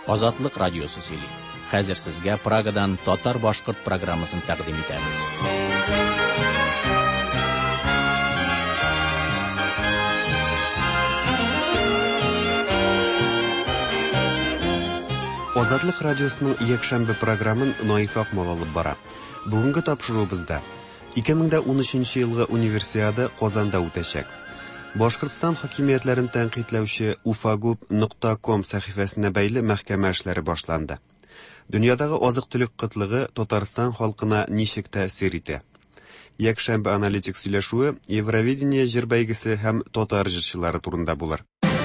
Азатлык радиосы сөйли. Хәзер сезгә Прагадан татар-башкорт программасын тәкъдим итәбез. Азатлык радиосының якшәмбе программын Наиф Акмал алып бара. Бүгенге тапшыруыбызда 2013 елгы универсиада Казанда үтәчәк. Башкортстан хакимиятләрен тәнкыйтьләүче ufagub.com сәхифәсенә бәйле мәхкәмә эшләре башланды. Дөньядагы азык-төлек кытлыгы Татарстан халкына ничек тәэсир итә? Якшәмбе аналитик сөйләшүе Евровидение җыр бәйгесе һәм татар җырчылары турында булыр.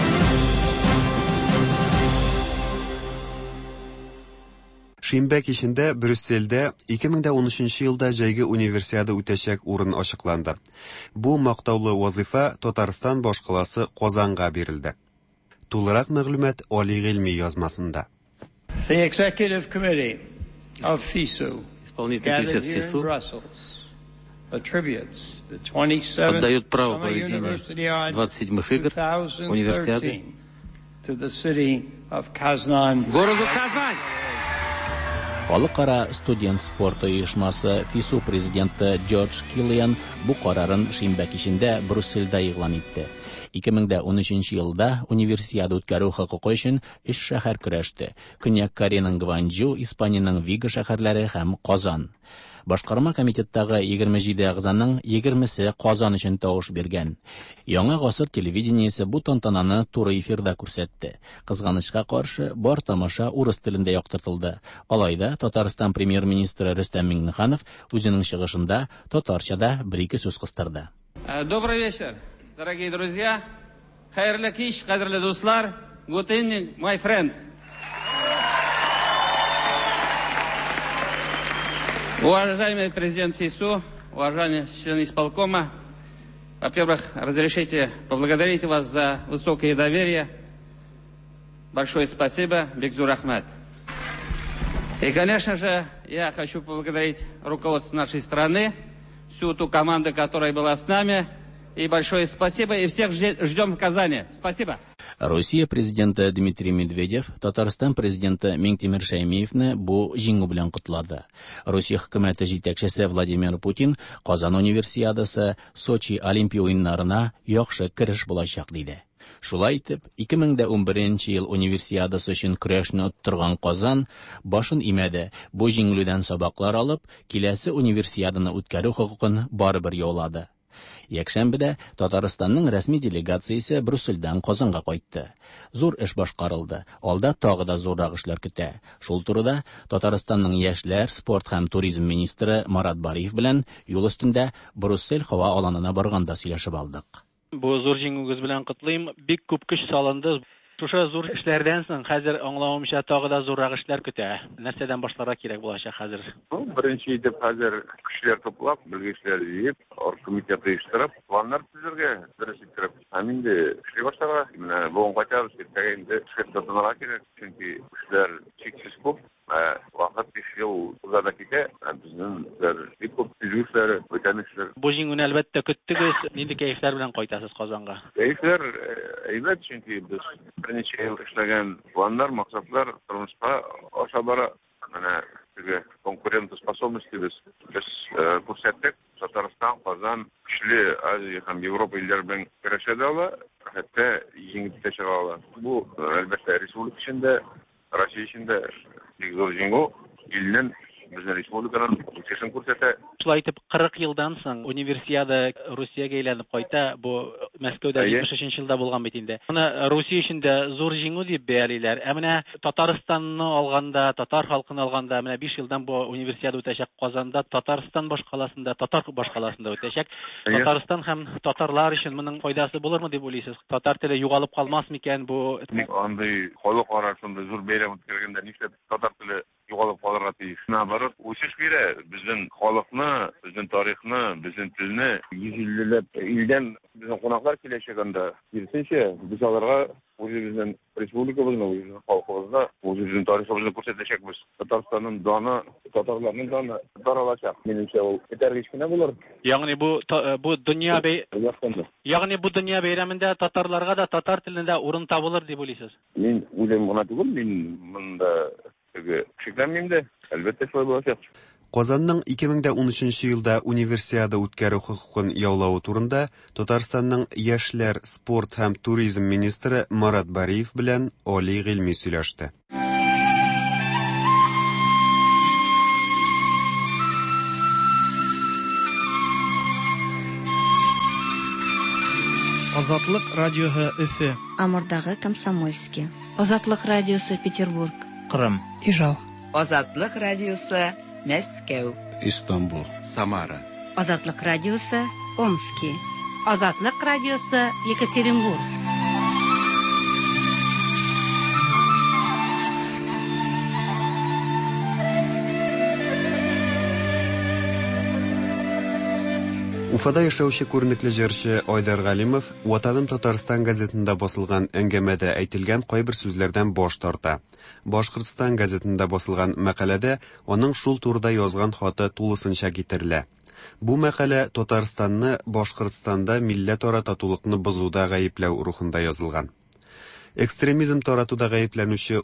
Шимбә кичендә Брюссельдә 2013 елда җәйге универсиада үтәчәк урын ачыкланды. Бу мактаулы вазифа Татарстан башкаласы Казанга бирелде. Тулырак мәгълүмат Али Гыйльми язмасында. The Executive Committee of FISU отдает право проведения 27-х игр универсиады городу Казань. Халыкара студент спорты оешмасы ФИСУ президенты Джордж Киллиан бу карарын шимбә кичендә Брюссельдә игълан итте. 2013 елда универсиада үткәрү хокукы өчен 3 шәһәр көрәште. Көньяк Кореяның Гванчжоу, Испаниянең Вига шәһәрләре һәм Казан. Башкарма комитеттагы 27 әгъзаның 20се Казан өчен тавыш биргән. Яңа гасыр телевидениесе бу тантананы туры эфирда күрсәтте. Кызганычка каршы, бар тамаша урыс телендә яктыртылды. Алайда Татарстан премьер-министры Рөстәм Миңнеханов үзенең чыгышында татарчада бер-ике сүз кыстырды. Добрый вечер, дорогие друзья. Хәерле кич, кадерле дуслар. Good evening, my friends. Уважаемый президент ФИСУ, уважаемые члены исполкома, во-первых, разрешите поблагодарить вас за высокое доверие. Большое спасибо, Бекзур Ахмед. И, конечно же, я хочу поблагодарить руководство нашей страны, всю ту команду, которая была с нами. И большое спасибо, и всех ждем в Казани. Спасибо. Россия президенты Дмитрий Медведев Татарстан президенты Миңтимер Шәймиевне бу җиңү белән котлады. Россия хөкүмәте җитәкчесе Владимир Путин Казан универсиадасы Сочи Олимпия уеннарына яхшы кереш булачак диде. Шулай итеп, 2011 ел универсиадасы өчен көрәшне оттырган Казан башын имәде. Бу җиңүдән сабаклар алып, киләсе универсиаданы үткәрү хокукын барыбер яулады. Якшәмбедә Татарстанның рәсми делегациясе Брюссельдән Казанга кайтты. Зур эш башкарылды. Алда тагы да зуррак эшләр көтә. Шул турыда Татарстанның яшьләр, спорт һәм туризм министры Марат Бариев белән юл өстендә Брюссель һава аланына барганда сөйләшеп алдык. Бу зур җиңүгез белән котлыйм. Бик күп көч салынды. Шушы зур эшләрдән соң хәзер аңлавымча тагы да зуррак эшләр көтә. Нәрсәдән башларга кирәк булачак хәзер? Беренче итеп хәзер көчләр топлап, белгечләр җыеп, оргкомитет оештырып, планнар төзергә дөрес итеп. Һәм инде эшли башларга, менә бүгән кайтабыз, инде эшкә кирәк, чөнки эшләр чиксез күп. Вакыт 5 ел узарда китә, безнең бик күп төзүләр, бүтәнешләр. Бу җиңүне әлбәттә көттегез. Нинди кәефләр белән кайтасыз Казанга? Кәефләр әйбәт, чөнки без берничә ел эшләгән планнар, максатлар тормышка аша бара. Менә теге конкурентоспособностьбез без күрсәттек. Татарстан, Казан көчле Азия һәм Европа илләре белән көрәшә ала, хәтта җиңеп тә чыга ала. Бу әлбәттә республика өчен, Россия өчен бик зур җиңү. Илнең безнең республиканың үсешен күрсәтә. Шулай итеп 40 елдан соң универсиада Русиягә әйләнеп кайта. Бу Мәскәүдә 73 елда булган бит инде. Моны Русия өчен дә зур җиңү дип бәялиләр. Ә менә Татарстанны алганда, татар халкын алганда, менә 5 елдан бу универсиада үтәчәк Казанда, Татарстан башкаласында, татар башкаласында үтәчәк. Татарстан һәм татарлар өчен моның файдасы булырмы дип уйлыйсыз? Татар теле югалып калмас микән бу? Андый халык арасында зур бәйрәм үткәргәндә нишләп татар теле югалып калырга тиеш? Наоборот, үсеш бирә. Безнең халыкны, безнең тарихны, безнең телне 150 ләп илдән Bizim konaklar kileşeganda bilsinçe biz alarga özümüzün respublikamızın özümüzün halkımızda özümüzün tarihimizini ko'rsatacakmiz. Tatarstan'ın dana, Tatarlarning dana daralacak. Menimçe o yeterliçkine bulur. Yani bu dünya bayramında Tatarlarga da Tatar tilinde orun tabılır diye biliyorsunuz. Men o'zim buna tugul, men bunda cheklanmayman da, albatta şöyle olacak. Qozonning 2013-yilda Universiada o'tkaru huquqini yovlauı turында Tatarstanning Yoshlar, sport ham turizm ministri Marat Bariyev bilan oliy ilmiy сөйләште. Азатлык радиоһы Өфе. Амурдагы Комсомольский. Азатлык радиосы Петербург. Кырым. Ижау. Азатлык радиосы Мәскәү. Истанбул. Самара. Азатлык радиосы Омский. Азатлык радиосы Екатеринбург. Уфада яшәүче күренекле җырчы Айдар Галимов Ватаным Татарстан газетында басылган әңгәмәдә әйтелгән кайбер сүзләрдән баш тарта. Башкортстан газетында басылган мәкаләдә аның шул турыда язган хаты тулысынча китерелә. Бу мәкалә Татарстанны Башкортстанда милләтара татулыкны бозуда гаепләү рухында язылган. Экстремизм таратуда гаепләнүче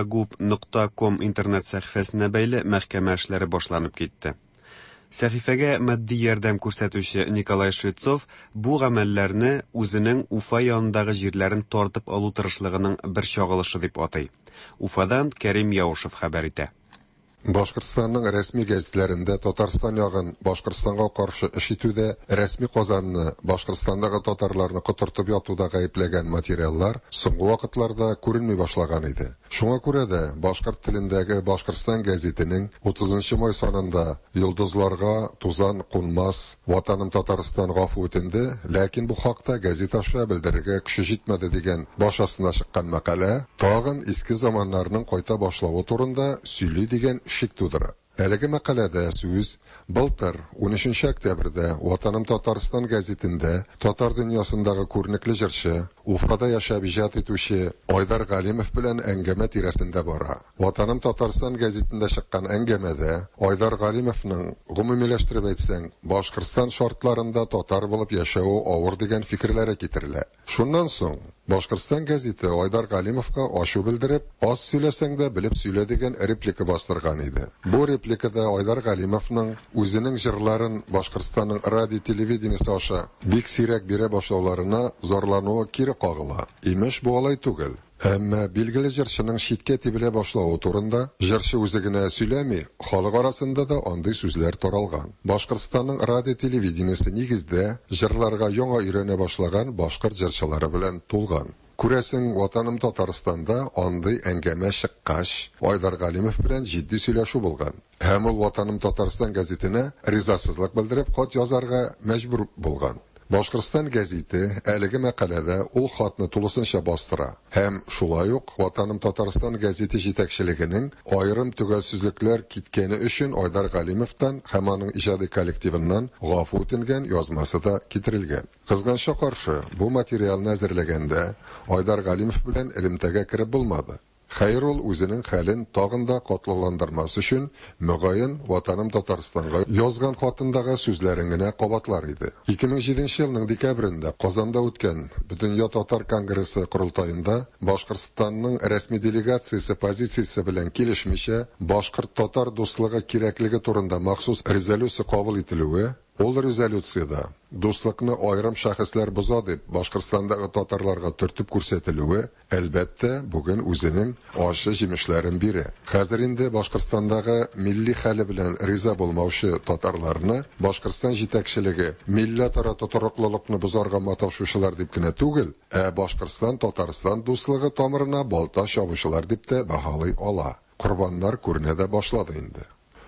ufagub.com интернет сәхифәсенә бәйле мәхкәмә эшләре башланып китте. Сәхифәгә матди ярдәм күрсәтүче Николай Швецов бу гамәлләрне үзенең Уфа янындагы җирләрен тартып алу тырышлыгының бер чагылышы дип атый. Уфадан Кәрим Яушев хәбәр итә. Башкортстанның рәсми гәзитләрендә Татарстан ягын Башкортстанга каршы эш итүдә, рәсми Казанны Башкортстандагы татарларны котыртып ятуда гаепләгән материаллар соңгы вакытларда күренми башлаган иде. Шуңа күрә дә башкорт телендәге Башкортстан гәзитенең 30 май санында йолдызларга тузан кунмас, Ватаным Татарстан гафу үтенде, ләкин бу хакта гәзит аша белдерергә көче җитмәде дигән башасына чыккан мәкалә тагын иске заманнарның кайта башлавы турында сөйли дигән шик тудыра. Әлеге мәкаләдә сүз былтыр 13 октябрьдә Ватаным Татарстан гәзитендә татар дөньясындагы күренекле җырчы, Уфада яшәп иҗат итүче Айдар Галимов белән әңгәмә тирәсендә бара. Ватаным Татарстан гәзитендә чыккан әңгәмәдә Айдар Галимовның гомумиләштереп әйтсәң, Башкортстан шартларында татар булып яшәү авыр дигән фикерләре китерелә. Шуннан соң Башкортстан гәзите Айдар Галимовка ачу белдереп, аз сөйләсәң дә белеп сөйлә дигән реплика бастырган иде. Бу репликада Айдар Галимовның үзенең җырларын Башкортстанның радио-телевидениесе аша бик сирәк бирә башлауларына зарлануы кире кагыла. Имеш бу алай түгел. Әмма билгеле җырчының шиткә тибелә башлауы турында җырчы үзе генә сөйләми, халык арасында да андый сүзләр таралган. Башкортстанның радио-телевидениесе нигездә җырларга яңа өйрәнә башлаган башкорт җырчылары белән тулган. Күрәсең, Ватаным Татарстанда андый әңгәмә чыккач, Айдар Галимов белән җитди сөйләшү булган. Һәм ул Ватаным Татарстан гәзитенә ризасызлык белдереп хат язарга мәҗбүр булган. Башкортстан гәзите әлеге мәкаләдә ул хатны тулысынча бастыра. Һәм шулай ук Ватаным Татарстан гәзите җитәкчелегенең аерым төгәлсезлекләр киткәне өчен Айдар Галимовтан һәм аның иҗади коллективыннан гафу үтенгән язмасы да китерелгән. Кызганча каршы, бу материалны әзерләгәндә Айдар Галимов белән элемтәгә кереп булмады. Хәер, ул үзенең хәлен тагын да катлауландырмас өчен мөгаен Ватаным Татарстанга язган хатындагы сүзләрен генә кабатлар иде. 2007 елның декабрендә Казанда үткән Бөтенья татар конгрессы курултаенда Башкортстанның рәсми делегациясе позициясе белән килешмичә башкорт-татар дуслыгы кирәклеге турында махсус резолюция кабул ителүе, ул резолюцияда дуслыкны аерым шәхесләр боза дип Башкортстандагы татарларга төртеп күрсәтелүе, әлбәттә, бүген үзенең ачы җимешләрен бирә. Хәзер инде Башкортстандагы милли хәле белән риза булмаучы татарларны Башкортстан җитәкчелеге милләтара татарлыклыкны бозарга маташучылар дип кенә түгел, Башкортстан-Татарстан дуслыгы тамырына балта чабучылар дип тә баһалый ала. Корбаннар күренә дә башлады инде.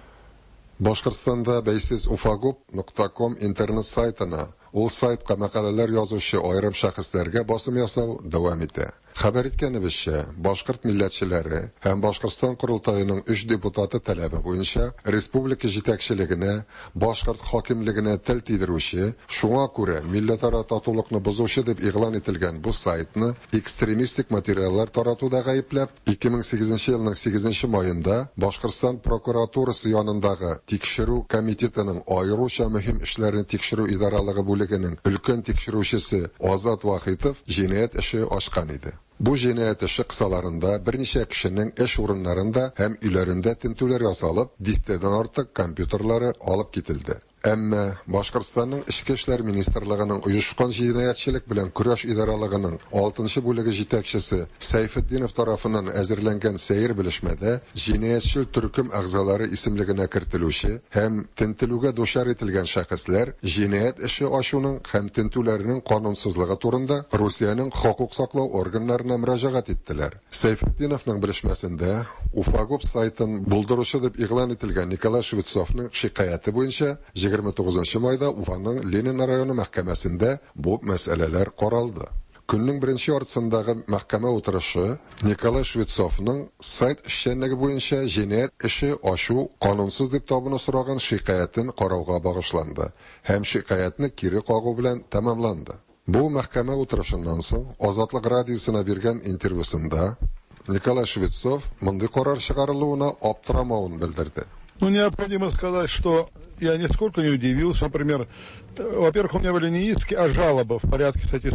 Башкортстанда бәйсез ufagub.com интернет сайтына ул сайтка мәкаләләр язучы аерым шәхесләргә басым ясау дәвам итә. Xabar etkənibizcə, Bashqirt millatchilari ham Bashqirston qurultoyining 3 deputati talabi bo'yicha respublika yetakchiligini, Bashqirt hokimligini til tiydiruvchi, shunga ko'ra millataro totuvlikni buzuvchi deb e'lon etilgan bu saytni ekstremistik materiallar taratuvda ayblab, 2008-yilning 8-mayında Bashqirston prokuraturasi yonindagi tekshiruv komitetining ayiruvchi muhim ishlarni tekshiruv idoraligi bo'ligining ulkan tekshiruvchisi Ozod Vahidov jinoyat ishi ochgan edi. Bu jinoyat ishi qissalarında bir necha kishining ish o'rinlarida ham uylarida tintuvlar yasalib, 10 dan ortiq kompyuterlari olib ketildi. Әмма Башқұртстанның Ішкі эшләр министрлыгының uyushqon jinoyatchilik bilan kurash idoraligining 6-chi bo'ligi yetakchisi Sayfiddinov tomonidan әзерленгән sayr bilishmada jinoyatchi turkum a'zolari ismligini kiritiluvchi ham tintiluvga duchor etilgan shaxslar jinoyat ishi oshuning ham tintuvlarining qonunsizligi to'g'risida Rossiyaning huquq saqlov organlariga murojaat etdilar. Sayfiddinovning bilishmasida Ufagop saytini buldurushi deb e'lon etilgan Nikolay Shvetsovning shikoyati bo'yicha 29-mayda Ufaning Lenin rayoni mahkamasida bu masalalar qaraldi. Kunning birinchi yortisindagi mahkama o'tirishi Nikolay Shvetsovning sayt ishchanligi bo'yicha jinoyat ishi oshu qonunsiz deb topini so'ragan shikoyatini qarorga bag'ishlandi. Ham shikoyatni kiri qo'g'u bilan tamomlandi. Bu mahkama o'tirishidan so'ng Ozodlik radiosina bergan intervyusida Nikolay Shvetsov bunday qaror chiqariluvini obtiramavini bildirdi. Необходимо сказать, что я нисколько не удивился. Например, во-первых, у меня были не иски, а жалобы в порядке статьи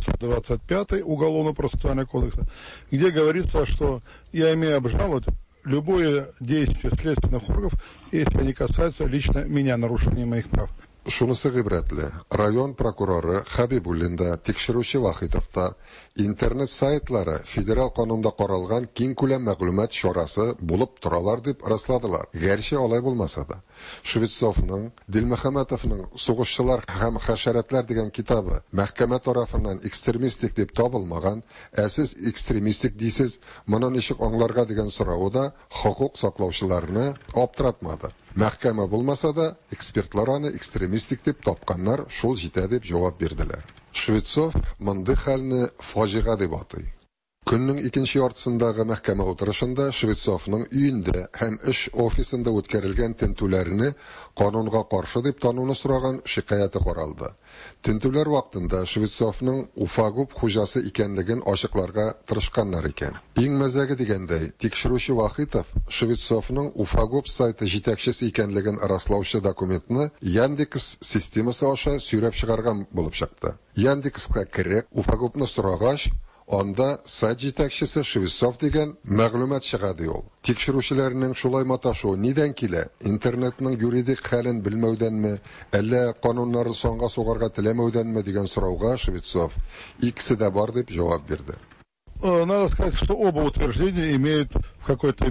125 Уголовно-процессуального кодекса, где говорится, что я имею обжаловать любое действие следственных органов, если они касаются лично меня, нарушения моих прав. Shunisi ibratli. Rayon prokurori Habibullinda tekshiruvchi Vahidovda internet saytlari federal qonunda qaralgan keng ko'lam ma'lumot chorasi bo'lib turalar deb rasladilar. Garchi olay bo'lmasa-da. Shvetsovning Dilmuhammadovning Sug'ushchilar ham hasharatlar degan kitobi mahkama tomonidan ekstremistik deb topilmagan, siz ekstremistik deysiz, mana nechik onglarga degan so'rovida huquq saqlovchilarni obtiratmadi. Mahkama bo'lmasa-da, ekspertlar uni ekstremistik deb topganlar shul jita deb javob berdilar. Shvetsov bunday holni fojia deb ataydi. Kunning ikkinchi yortisindagi mahkama o'tirishida Shvetsovning uyida ham ish ofisida o'tkazilgan tintuvlarini qonunga qarshi deb tanuvni so'ragan shikoyati qaraldi. Tintuvlar vaqtida Shvetsovning Ufagop xo'jasi ekanligini ochiqlarga tirishganlar ekan. Eng mazaga deganday, tekshiruvchi Vahidov Shvetsovning Ufagop sayti yetakchisi ekanligini raslovchi dokumentni Yandex sistemasi osha so'rab chiqargan bo'lib chiqdi. Yandexga kirib, Ufagopni so'ragach, onda sayt yetakchisi Shvetsov degan ma'lumot chiqadi yo'q. Tekshiruvchilarning shulay matashu nidan kela? Internetning yuridik holini bilmaudanmi, alla qonunlarni songa so'g'arga tilamaudanmi degan so'rovga Shvetsov ikkisida bor deb javob berdi. Надо сказать, что оба утверждения имеют в какой-то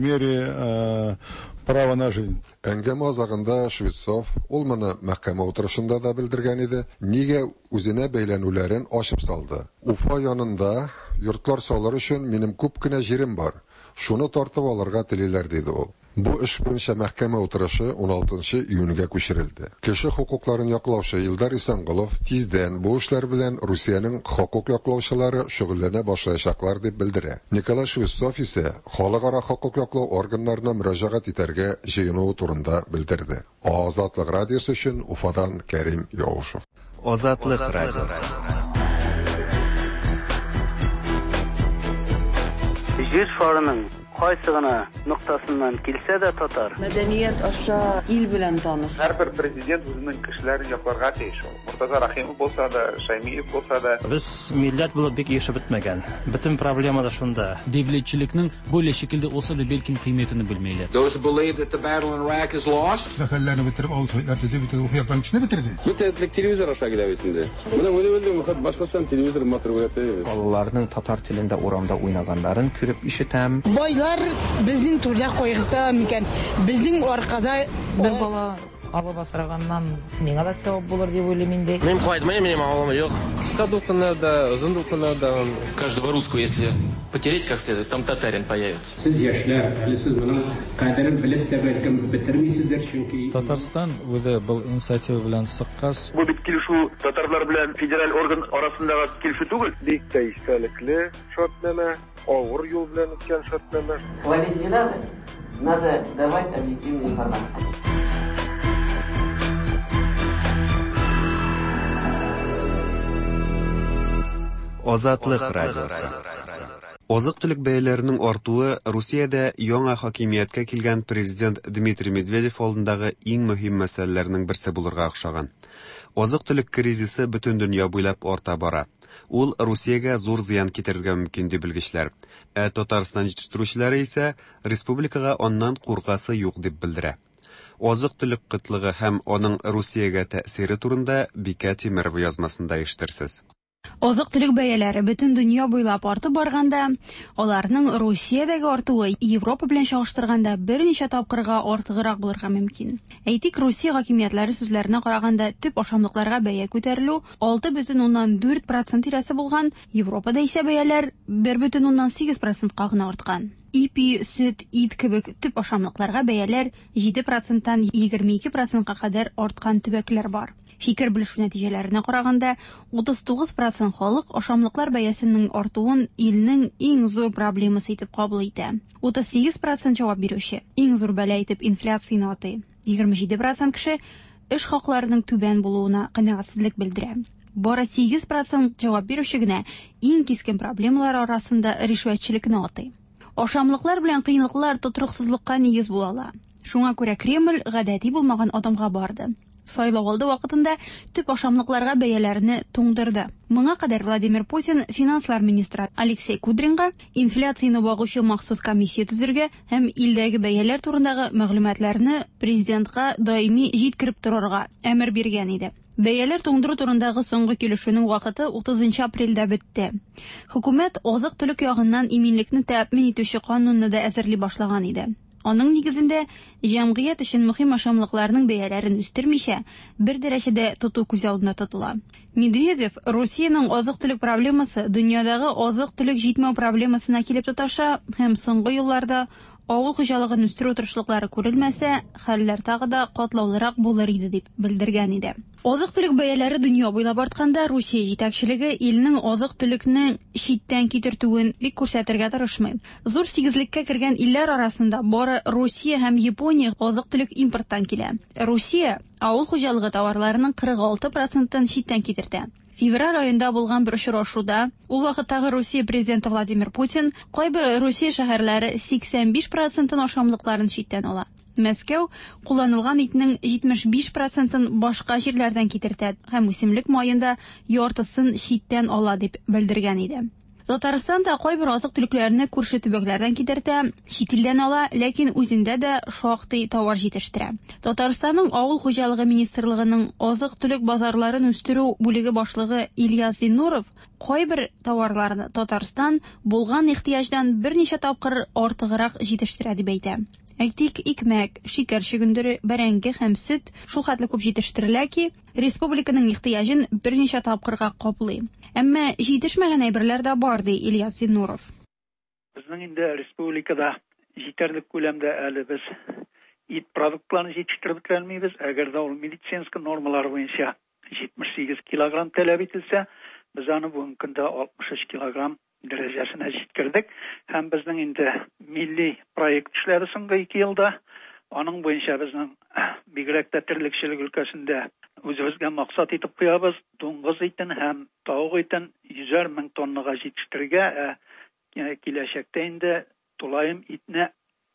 мере право на жизнь. Әңгәмә азагында Shvetsov ул моны мәхкәмә утырышында да белдергән иде. Нигә үзенә бәйләнүләрен ачып салды. Уфа янында йортлар салыр өчен минем күп кенә җирем бар. Шуны тартып алырга телиләр диде ул. Bu ish bo'yicha mahkama o'tirishi 16-iyunga ko'chirildi. Kishi huquqlarini yoqlovchi Ildar Isanqulov tezdan bu ishlar bilan Rossiyaning huquq yoqlovchilari shug'ullana boshlayacaklar deb bildirdi. Nikolay Shvetsov esa xalqaro huquq yoqlov organlariga murojaat etarga jinoyat o'rinda bildirdi. Ozodlik radiosi uchun Ufadan Karim Yovushev. Ozodlik radiosi. Yüz forumun qaysigina nuqtasidan kelsa da tatar. Madaniyat aşa il bilan tanış. Har bir prezident o'zining ishlarini yoqlarga tegishli. Murtaza Rahimov bo'lsa da, Shaymiyev bo'lsa da, biz millat bo'lib bek yashab bitmagan. Butun problema da shunda. Devletchilikning bo'lgan shaklda olsa da balkim qiymatini bilmaylar. Those who believe that the battle in Iraq is lost. Zakallarni bitirib olsaylar dedi, o'qiyotganini bitirdi. Bitirdik televizor aşağı gidavitindi. Buni o'zim boshqasan televizor motorgati. Bolalarning tatar tilida o'ramda o'ynaganlarini ko'rib ishitam. Bizning turga qo'yibdi mikan. Bizning orqada bir bola Алып асраганнан миңа да савап булыр дип уйлыйм инде. Мен кайтмайм, минем авылым юк. Кыска дулкыннарда, узун дулкыннарда. Каждого русского, если потереть как следует, там татарин появится. Сез яшьләр, әле сез моның кадерен белеп тә бәлкем бетермисездер, чөнки Татарстан үзе бу инициатива белән сыккас. Бу бит килешү татарлар белән федераль орган арасындагы килешү түгел. Бик тә истәлекле шартлама, авыр юл белән үткән шартлама. Хвалить не надо давать объективную информацию. Азатлык радиосы. Азык-төлек бәяләренең артуы Русиядә яңа хакимияткә килгән президент Дмитрий Медведев алдындагы иң мөһим мәсьәләләрнең берсе булырга охшаган. Азык-төлек кризисы бөтен дөнья буйлап арта бара. Ул Русиягә зур зыян китерергә мөмкин дип белгечләр. Татарстан җитештерүчеләре исә республикага аннан куркасы юк дип белдерә. Азык-төлек кытлыгы һәм аның Русиягә тәэсире турында Бикә Тимерова язмасында ишетерсез. Азык-төлек бәяләре бөтен дөнья буйлап артып барганда, аларның Русиядәге артуы Европа белән чагыштырганда берничә тапкырга артыграк булырга мөмкин. Әйтик, Русия хакимиятләре сүзләренә караганда, төп ашамлыкларга бәя күтәрелү 6,4% тирәсе булган, Европада исә бәяләр 1,8%ка гына арткан. Ипи, сөт, ит кебек төп ашамлыкларга бәяләр 7%-тан 22%-ка кадәр арткан төбәкләр бар. Фикер белешү нәтиҗәләренә караганда, 39% халык ашамлыклар бәясенең артуын илнең иң зур проблемасы итеп кабул итә. 38% җавап бирүче иң зур бәла итеп инфляцияны атый. 27% кеше эш хакларының түбән булуына канәгатьсезлек белдерә. Бары 8% җавап бирүче генә иң кискен проблемалар арасында ришвәтчелекне атый. Ашамлыклар белән кыенлыклар тотрыксызлыкка нигез була ала. Шуңа күрә Кремль гадәти булмаган адымга барды. Сайлау алды вакытында төп ашамлыкларга бәяләрне туңдырды. Моңа кадәр Владимир Путин финанслар министры Алексей Кудринга инфляцияны багучы махсус комиссия төзергә һәм илдәге бәяләр турындагы мәгълүматларны президентка даими җиткереп торырга әмер биргән иде. Бәяләр туңдыру турындагы соңгы килешүнең вакыты 30 апрельдә бетте. Хөкүмәт азык-төлек ягыннан иминлекне тәэмин итүче канунны да әзерли башлаган иде. Аның нигезендә җәмгыять өчен мөһим ашамлыкларның бәяләрен үстермичә, бер дәрәҗәдә тоту күз алдына тотыла. Медведев Россиянең азык-төлек проблемасы дөньядагы азык-төлек җитмәү проблемасына килеп тоташа һәм соңгы елларда авыл хуҗалыгын үстерү тырышлыклары күрелмәсә, хәлләр тагы да катлаулырак булыр иде дип белдергән иде. Азык-төлек бәяләре дөнья буйлап артканда, Русия җитәкчелеге илнең азык-төлекне читтән китертүен бик күрсәтергә тырышмый. Зур сигезлеккә кергән илләр арасында бары Русия һәм Япония азык-төлек импорттан килә. Русия авыл хуҗалыгы товарларының 46%-ын читтән китертә. Февраль айында булган бер очрашуда, ул вакыттагы Русия президенты Владимир Путин кайбер Русия шәһәрләре 85%-ын ашамлыкларын читтән ала. Мәскәү кулланылган итнең 75%-ын башка җирләрдән китертә һәм үсемлек майында яртысын читтән ала дип белдергән иде. Татарстан да кайбер азык-төлекләрне күрше төбәкләрдән китертә, чит илдән ала, ләкин үзендә дә шактый товар җитештерә. Татарстанның авыл хуҗалыгы министрлыгының азык-төлек базарларын үстерү бүлеге башлыгы Ильяс Зиннуров кайбер товарларны Татарстан булган ихтыяҗдан берничә тапкыр артыграк җитештерә дип әйтә. Әйтик, икмәк, шикәр чөгендере, бәрәңге һәм сөт шул хәтле күп җитештерелә ки, республиканың ихтыяҗын берничә тапкырга каплый. Әмма җитешмәгән әйберләр дә бар, ди Ильяс Зиннуров. Безнең инде республикада җитәрлек күләмдә әле без ит продуктларын җитештереп келмибез. Әгәр дә ул медицинский нормалар буенча 78 килограмм таләп ителсә, без аны бүгенге көндә 63 килограмм дәрәҗәсенә җиткердек. Һәм безнең инде милли проект эшләре соңгы 2 елда аның буенча безнең бигрәк тә терлекчелек өлкәсендә үзебезгә максат итеп куябыз. Дуңгыз итен һәм тавык итен 100 мең тоннага җитештерергә, киләчәктә инде тулаем итне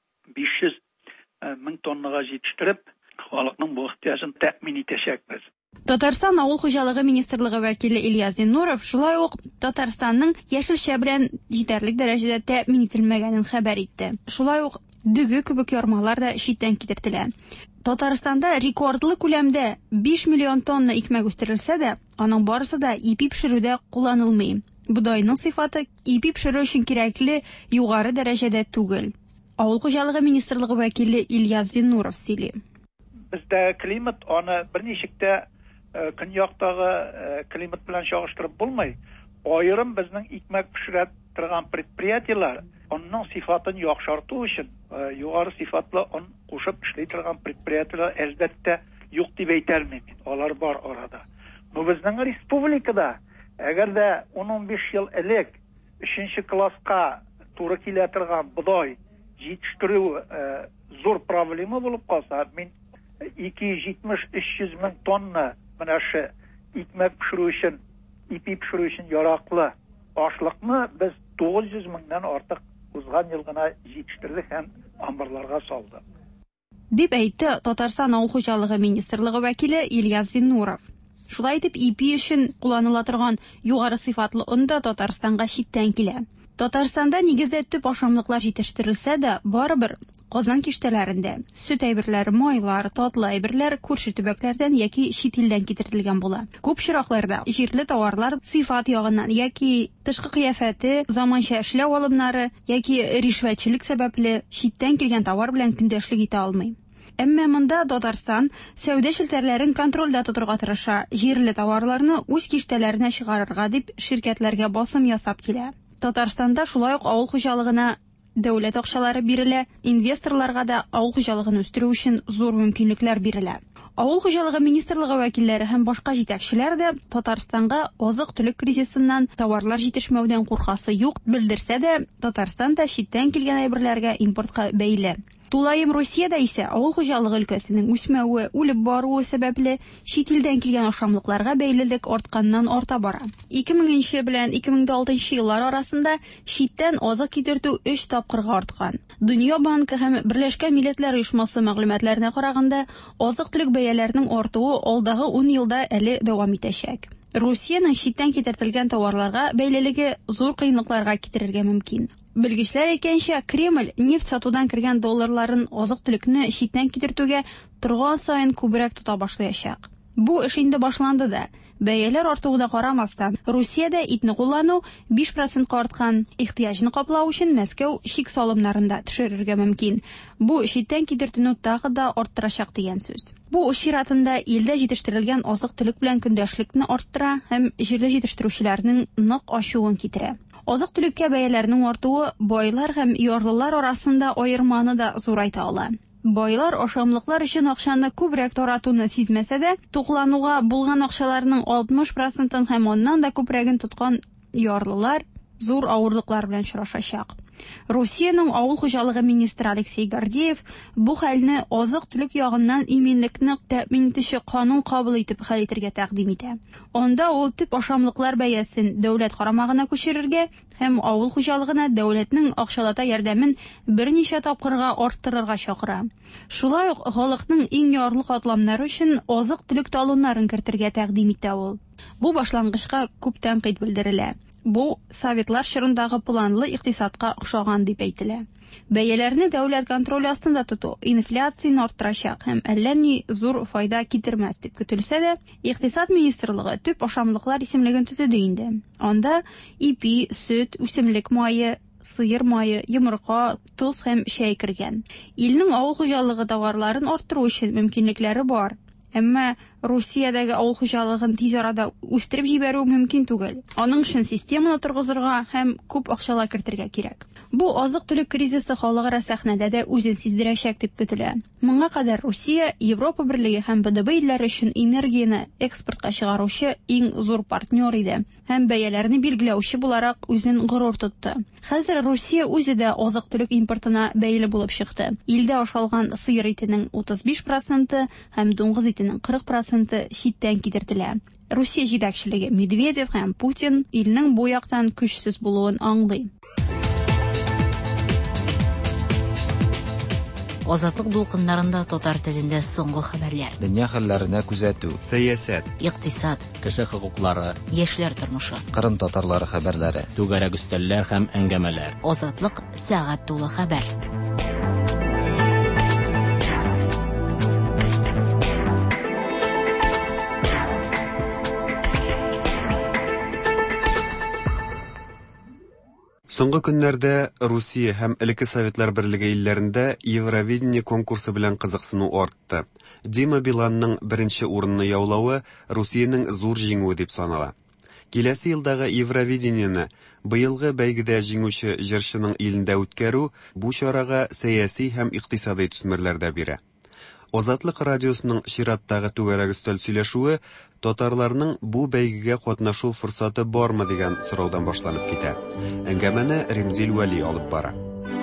500 мең тоннага җитештереп, халыкның бу ихтыяҗын тәэмин итәчәкбез. Татарстан авыл хуҗалыгы министрлыгы вәкиле Ильяс Зиннуров шулай ук Татарстанның яшелчә белән җитәрлек дәрәҗәдә тәэмин ителмәгәнен хәбәр итте. Шулай ук дүге кебек ярмалар да читтән китертелә. Татарстанда рекордлы күләмдә 5 миллион тонна икмәк үстерелсә дә, аның барысы да ипи пешерүдә кулланылмый. Будайның сыйфаты ипи пешерү өчен кирәкле югары дәрәҗәдә түгел. Авыл хуҗалыгы министрлыгы вәкиле Ильяс Зиннуров сөйли. Bizde klimat onu bir neçikte künyoqdagi klimat bilan çağıştırıp bulmay. Ayırım bizning ikmek pişiret turgan предприятиялар onun sifatını yaxşartı için yuqarı sifatla on qo'shib ishlay turgan предприятиялар elbette yo'q deb aytolmayman. Ular bor orada. Bu bizning respublikada agarda 10-15 yil ilk 3-klassga to'g'ri keladigan budoy yetishtiruv zo'r problema bo'lib qolsa, men 270-300 ming tonna mana shu ikmak pishirish uchun, ipi pishirish uchun yaroqli oshliqni biz 900 mingdan ortiq o'zgan yilgina yetishtirdik ham omborlarga soldik. deb aytdi Tatarstan Avul xo'jaligi ministrligi vakili İlyas Zinnurov. Шулай итеп, ипи өчен кулланыла торган югары сыйфатлы он да Татарстанга читтән килә. Татарстанда нигездә төп ашамлыклар җитештерелсә дә, барыбер Казан киштәләрендә сөт әйберләре, майлар, татлы әйберләр күрше төбәкләрдән яки чит илдән китерелгән була. Күп чиракларда җирле товарлар сыйфат ягыннан яки тышкы кыяфәте, заманча эшләү алымнары яки ришвәтчелек сәбәпле читтән килгән товар белән көндәшлек итә алмый. Әмма монда Татарстан сәүдә челтәрләрен контрольдә тотырга тырыша, җирле товарларны үз киштәләренә чыгарырга дип ширкәтләргә басым ясап килә. Татарстанда шулай ук авыл хуҗалыгына дәүләт акчалары бирелә, инвесторларга да авыл хуҗалыгын үстерү өчен зур мөмкинлекләр бирелә. Авыл хуҗалыгы министрлыгы вәкилләре һәм башка җитәкчеләр дә Татарстанга азык-төлек кризисыннан, товарлар җитешмәүдән куркасы юк белдерсә дә, Татарстанда читтән килгән әйберләргә импортка бәйле. Тулаем Русиядә исә авыл хуҗалыгы өлкәсенең үсмәве, үлеп баруы сәбәпле чит илдән килгән ашамлыкларга бәйлелек артканнан арта бара. 2000 белән 2006 еллар арасында читтән азык китертү 3 тапкырга арткан. Дөнья банкы һәм Берләшкән Милләтләр Оешмасы мәгълүматларына караганда, азык-төлек бәяләренең артуы алдагы 10 елда әле дәвам итәчәк. Русиянең читтән китертелгән товарларга бәйлелеге зур кыенлыкларга китерергә мөмкин. Белгечләр әйткәнчә, Кремль нефть сатудан кергән долларларын азык-төлекне читтән китертүгә торган саен күбрәк тота башлаячак. Бу эш инде башланды да. Бәяләр артуына карамастан, Русиядә итне куллану 5% арткан. Ихтыяҗны каплау өчен Мәскәү чик салымнарында төшерергә мөмкин. Бу читтән китертүне тагы да арттырачак дигән сүз. Бу чиратында илдә җитештерелгән азык-төлек белән көндәшлекне арттыра һәм җирле җитештерүчеләрнең нык ачуын китерә. Азык-төлеккә бәяләрнең артуы байлар һәм ярлылар арасында аерманы да зурайта ала. Байлар ашамлыклар өчен акчаны күбрәк таратуны сизмәсә дә, туклануга булган акчаларның 60% һәм оннан да күбрәген тоткан ярлылар зур авырлыклар белән очрашачак. Русиянең авыл хуҗалыгы министры Алексей Гордеев бу хәлне азык-төлек ягыннан иминлекне тәэмин итүче канун кабул итеп хәл итәргә тәкъдим итә. Анда ул төп ашамлыклар бәясен дәүләт карамагына күчерергә һәм авыл хуҗалыгына дәүләтнең акчалата ярдәмен берничә тапкырга арттырырга чакыра. Шулай ук халыкның иң ярлы катламнары өчен азык-төлек талоннарын кертергә тәкъдим итә ул. Бу башлангычка күп тәнкыйть белдерелә. Бу Советлар чорындагы планлы икътисадка охшаган дип әйтелә. Бәяләрне дәүләт контроле астында тоту инфляцияны арттырачак һәм әллә ни зур файда китермәс дип көтелсә дә, Икътисад министрлыгы төп ашамлыклар исемлеген төзеде инде. Анда ипи, сөт, үсемлек мае, сыер мае, йомырка, туз һәм чәй кергән. Илнең авыл хуҗалыгы товарларын арттыру өчен мөмкинлекләре бар. Әмма Русиядәге авыл хуҗалыгын тиз арада үстереп җибәрү мөмкин түгел. Аның өчен системаны торгызырга һәм күп акчалар кертергә кирәк. Бу азык-төлек кризисы халыкара сәхнәдә дә үзен сиздерәчәк дип көтелә. Моңа кадәр Русия Европа Берлеге һәм БДБ илләре өчен энергияны экспортка чыгаручы иң зур партнер иде һәм бәяләрне билгеләүче буларак үзен горур тотты. Хәзер Русия үзе дә азык-төлек импортына бәйле булып чыкты. Илдә ашалган сыер итенең 35% һәм дуңгыз итенең 40% читтән китертелә. Русия җитәкчелеге Медведев һәм Путин илнең бу яктан көчсез булуын аңлый. Азатлык дулкыннарында татар телендә соңгы хәбәрләр. Дөнья хәлләренә күзәтү, сәясәт, икътисад, кеше хокуклары, яшьләр тормышы, Кырым татарлары хәбәрләре, түгәрәк өстәлләр һәм әңгәмәләр. Азатлык сәгать тулы хәбәр. Соңгы көннәрдә Русия һәм элекке Советлар Берлеге илләрендә Евровидение конкурсы белән кызыксыну артты. Дима Биланның беренче урынны яулавы Русиянең зур җиңүе дип санала. Киләсе елдагы Евровидениене быелгы бәйгедә җиңүче җырчының илендә үткәрү бу чарага сәяси һәм икътисади төсмерләр дә бирә. Азатлык радиосының чираттагы түгәрәк өстәл сөйләшүе татарларның бу бәйгегә катнашу форсаты бармы дигән сораудан башланып китә. Әңгәмәне Римзил Вәли алып бара.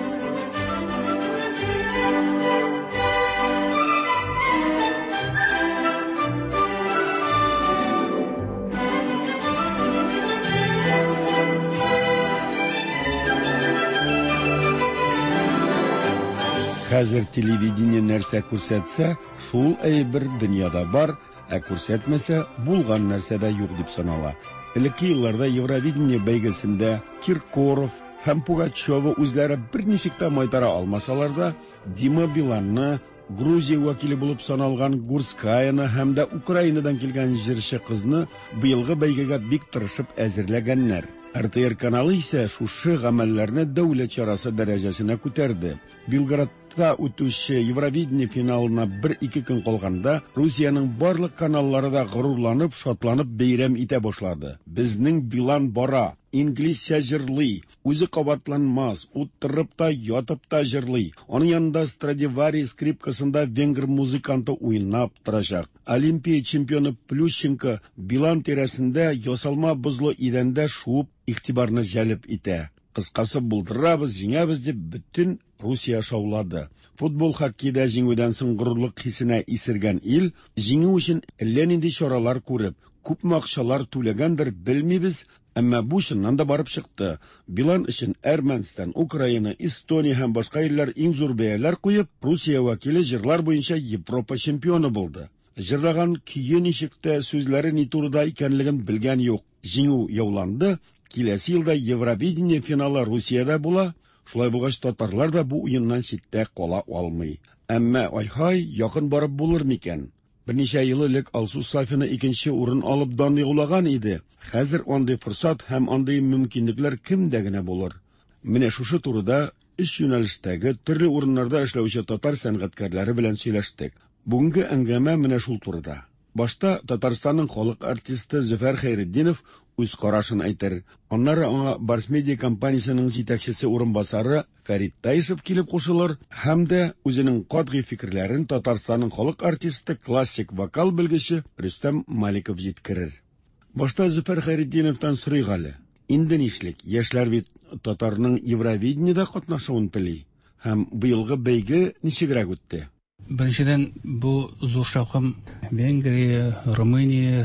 Хәзер телевидение нәрсә күрсәтсә, шул әйбер дөньяда бар, күрсәтмәсә, булган нәрсә дә юк дип санала. Элекке елларда Евровидение бәйгесендә Киркоров һәм Пугачева үзләре берничек тә майтара алмасалар да, Дима Биланны, Грузия вәкиле булып саналган Гурскаяны һәм дә Украинадан килгән җырчы кызны быелгы бәйгегә бик тырышып әзерләгәннәр. РТР каналы исә шушы гамәлләрне дәүләт чарасы дәрәҗәсенә күтәрде. Белградта үтүче Евровидение финалына 1-2 көн калганда Русиянең барлык каналлары да горурланып, шатланып бәйрәм итә башлады. Безнең Билан бара, инглизчә җырлый, үзе кабатланмас, утырып та, ятып та җырлый. Аның янында Страдивари скрипкасында венгр музыканты уйнап торачак. Олимпия чемпионы Плющенко Билан тирәсендә ясалма бозлы идәндә шуып игътибарны җәлеп итә. Кыскасы булдырабыз, җиңәбез дип бөтен Русия шаулады. Футбол хоккейда җиңүдән соң горурлык хисенә исергән ил, җиңү өчен әллә нинди чаралар күреп, күпме акчалар түләгәндер белмибез, әмма бу чыннан да барып чыкты. Билан өчен Әрмәнстан, Украина, Эстония һәм башка илләр иң зур бәяләр куеп, Русия вәкиле җырлар буенча Европа чемпионы булды. Җырлаган көе ничектә, сүзләре ни турыда икәнлеген белгән юк. Җиңү яуланды. Киләсе елда Евровидение финалы Русиядә була. Шулай булгач, татарлар да бу уеннан читтә кала алмый. Әмма ай-һай, якын барып булыр микән? Берничә ел элек Алсу Сафина 2нче урын алып дан яулаган иде. Хәзер андый форсат һәм андый мөмкинлекләр кемдә генә булыр? Менә шушы турыда эш юнәлештәге төрле урыннарда эшләүче татар сәнгатькәрләре белән сөйләштек. Бүгенге әңгәмә менә шул турыда. Башта Татарстанның халык артисты Зөфәр Хәйретдинов үз карашын әйтер. Аннары аңа Барс Медиа компаниясының җитәкчесе урынбасары Фәрит Таишев килеп кушылыр һәм дә үзенең катгый фикерләрен Татарстанның халык артисты, классик вокал белгече Рөстәм Маликов җиткерер. Башта Зөфәр Хәйретдиновтан сорыйк әле. Инде нишлек? Яшьләр бит татарның Евровидениедә катнашуын тели. Һәм быелгы бәйге ничегрәк үтте? Беренчедән, бу зур шаукым Венгрия, Румыния,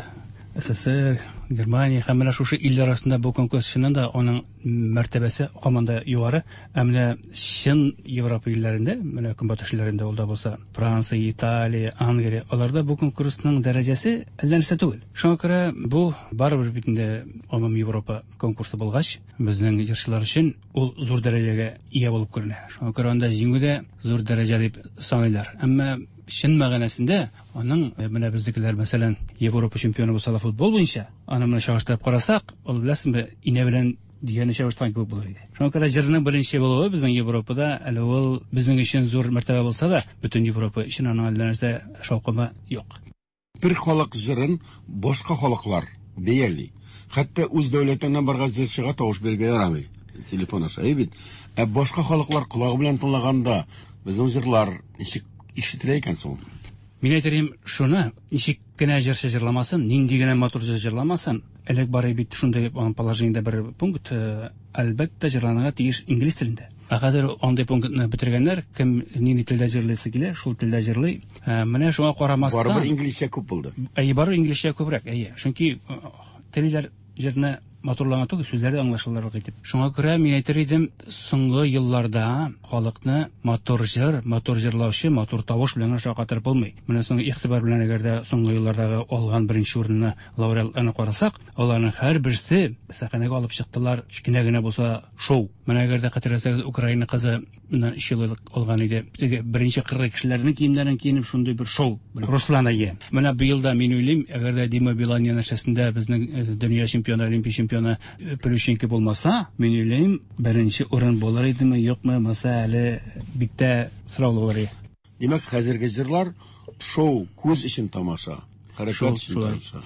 СССР, Германия һәм менә шушы илләр арасында бу конкурс чыннан да аның мәртәбәсе һаман югары. Менә чын Европа илләрендә, менә көнбатыш илләрендә ул да булса, Франция, Италия, Англия, аларда бу конкурсның дәрәҗәсе әллә нәрсә түгел. Шуңа күрә бу барыбер бит инде Омум Европа конкурсы булгач, безнең җырчылар өчен ул зур дәрәҗәгә ия булып күренә. Шуңа күрә анда җиңүдә зур дәрәҗә дип саныйлар. Әмма чын мәгънәсендә аның менә безнекеләр мәсәлән Европа чемпионы булса футбол буенча, аны менә чагыштырып карасак, ул беләсеңме, инә белән дигән чагыштырган кебек булыр иде. Шуңа күрә җырның беренче булуы безнең Европада әле ул безнең өчен зур мәртәбә булса да, бөтен Европа өчен аның әллә нәрсә шаукымы юк. Бер халык җырын башка халыклар бәяли. Хәтта үз дәүләтеннән барган җырчыга тавыш бирергә ярамый. Телефон аша бит. Башка халыклар колагы белән тыңлаганда безнең җырлар ничек ишетелә икән соң? Мин әйтәм шуны, ничек кенә җырчы җырламасын, нинди генә матур җырламасын, элек бары бит шундай положениедә бер пункт, әлбәттә җырланырга тиеш инглиз телендә. Хәзер андый пунктны бетергәннәр, кем нинди телдә җырлыйсы килә, шул телдә җырлый. Менә шуңа карамастан барыбер инглизчә күп булды. Барыбер инглизчә күбрәк, чөнки телләр җырны матурланган түгел, сүзләре аңлашылырлык итеп. Шуңа күрә мин әйтер идем, соңгы елларда халыкны матур җырлаучы, матур тавыш белән шакатырып булмый. Менә соңгы игътибар белән әгәр дә соңгы еллардагы алган беренче урынны лауреатларны карасак, аларның һәр берсе сәхнәгә алып чыктылар, кичкенә генә булса шоу. Менә әгәр дә хәтерләсәгез, Украина кызы моннан 3 ел алган иде. Теге беренче кыргы кешеләрнең киемнәрен киенеп шундый бер шоу. Руслан әйе. Менә быел да мин уйлыйм, әгәр дә Дима Билан янәшәсендә безнең дөнья чемпионы, олимпия чемпионы Плющенко булмаса, мин уйлыйм, беренче урын булыр идеме, юкмы, маса әле бик тә сораулы булыр. Демәк, хәзерге җырлар шоу, күз өчен тамаша, хәрәкәт өчен тамаша.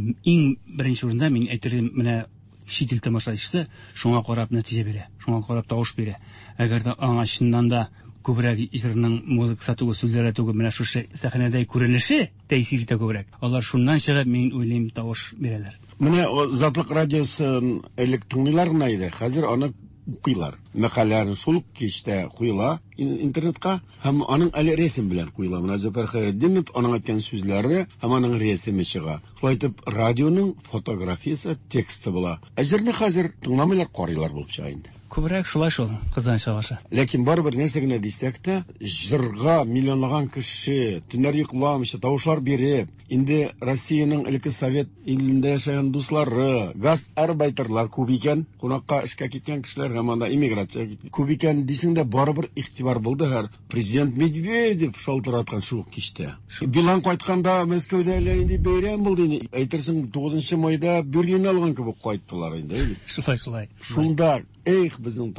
Иң беренче урында мин әйтермен, менә чит ил тамашачысы шуңа карап нәтиҗә бирә, шуңа карап тавыш бирә. Әгәр дә аңа чыннан да күбрәк җырның музыкасы түгел, сүзләре түгел, менә шушы сәхнәдә күренеше тәэсир итә күбрәк. Алар шуннан чыгып, мин уйлыйм, тавыш бирәләр. Менә Затлык радиосын элек тыңлыйлар гына иде, хәзер аны укыйлар. Мәкаләләрен шул кичтә куела интернетка, һәм аның әле рәсем белән куела. Менә Зөфәр Хәйретдинов аның әйткән сүзләре һәм аның рәсеме чыга. Шулай итеп, радионың фотографиясе, тексты була. Әҗерне хәзер тыңламыйлар, карыйлар булып чыга инде. Күбрәк шулай шул, кызган чыгашы. Ләкин барыбер нәрсә генә дисәк тә, җырга миллионлаган кеше, төннәр йокламыйча, тавышлар биреп, инде Россиянең элекке Совет илендә яшәгән дуслары, газ-арбайтерлар күп икән, кунакка эшкә киткән кешеләр һәм анда иммиграция күп икән дисең дә, барыбер игътибар булды һәр. Президент Медведев шалтыраткан шул кичтә. Билан кайтканда Мәскәүдә инде бәйрәм булды. Әйтерсең 9 майда Берлин алган кебек кайттылар инде. Шулай. Шунда эх, безнең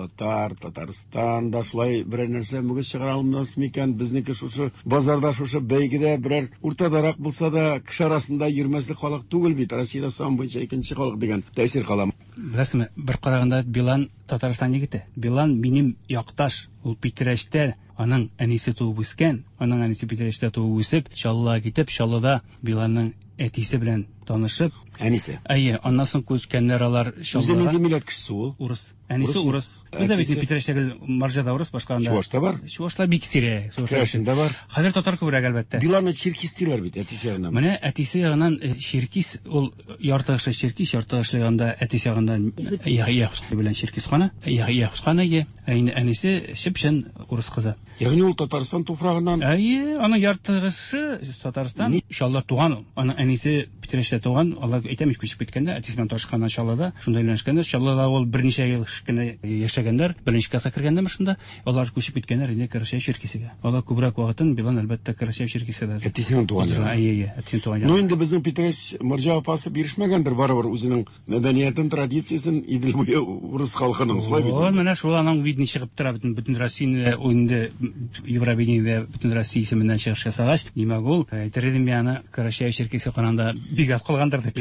Татарстанда шулай берәр нәрсә мөгез чыгара алмас микән? Безнеке шушы базарда, шушы бәйгедә берәр уртадарак булса да, кеше арасында йөрмәслек халык түгел бит. Россиядә сан буенча икенче халык дигән тәэсир кала. Беләсезме, бер караганда Билан Татарстан егете. Билан минем якташ, ул Питрәштә, аның әнисе туып үскән, аның әнисе Питрәштә туып үсеп, Чаллыга китеп, Чаллыда Биланның әтисе белән танышып, әнисе. Әйе, аннан соң күчкәннәр алар Чаллыга. Үзе нинди милләт кешесе ул? Урыс. Әнисе урыс. Без дә бит Питрәштәге Марҗада урыс, башка анда. Чувашта бар. Чувашта бик сирә. Чувашта бар. Хәзер татар күбрәк әлбәттә. Биланны черкис диләр бит, әтисе ягыннан. Менә әтисе ягыннан черкис, ул яртыгышлы черкис, яртыгышлы ягында әтисе ягыннан яхшы белән черкис хана, яхшы хана ие. Әнисе шипшен урыс кызы. Ягъни ул Татарстан туфрагыннан. Әйе, аның яртыгышы Татарстан, иншалла туган ул. Аның әнисе Питрәштә туган, алар әйтәм күчеп киткәндә, әтисе белән ташканнан Чаллыда, шунда өйләнешкәндер. Чаллыда ул берничә ел кенә яшәгәннәр, беренче класска кергәндәме шунда, алар күчеп киткәннәр инде Карачаев черкисигә. Алар күбрәк вакытын Билан әлбәттә Карачаев черкисидә. Әтисенең туган. Әйе, әтисенең туган. Ну инде безнең Питрәш Марҗа апасы бирешмәгәндер, барыбер үзенең мәдәниятен, традициясен Идел буе урыс халкының шулай бит. Ул менә шул аның видны чыгып тора бөтен Россияне, инде Евровидениедә бөтен Россия исеменнән чыгыш ясагач, димәк ул әйтердем яны Карачаев черкисе кананда бик аз калгандыр дип.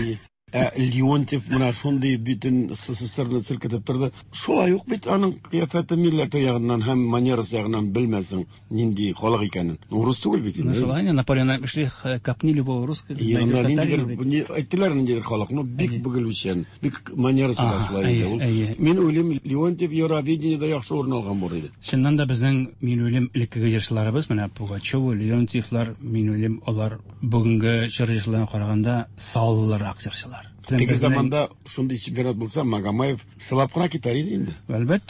Леонтьев менә шундый битен СССРны циркетеп торды. Шулай ук бит аның кыяфәте милләте ягыннан һәм манерасы ягыннан белмәсең нинди халык икәнен. Урыс түгел бит инде. Шулай, Наполеон эшли капни любой русский. Әйттеләр ниндидер халык, ну бик бөгелүчән, бик манерасы да шулай иде. Мин уйлыйм, Леонтьев Евровидениедә яхшы урын алган булыр иде. Шуннан да безнең мин уйлыйм элекке җырчыларыбыз, менә Пугачев, Леонтьевлар, мин уйлыйм, алар бүгенге җырчыларга караганда саллырак җырчылар. Теге заманда шундый чемпионат булса, Магомаев сылап кына китәр иде инде. Әлбәттә.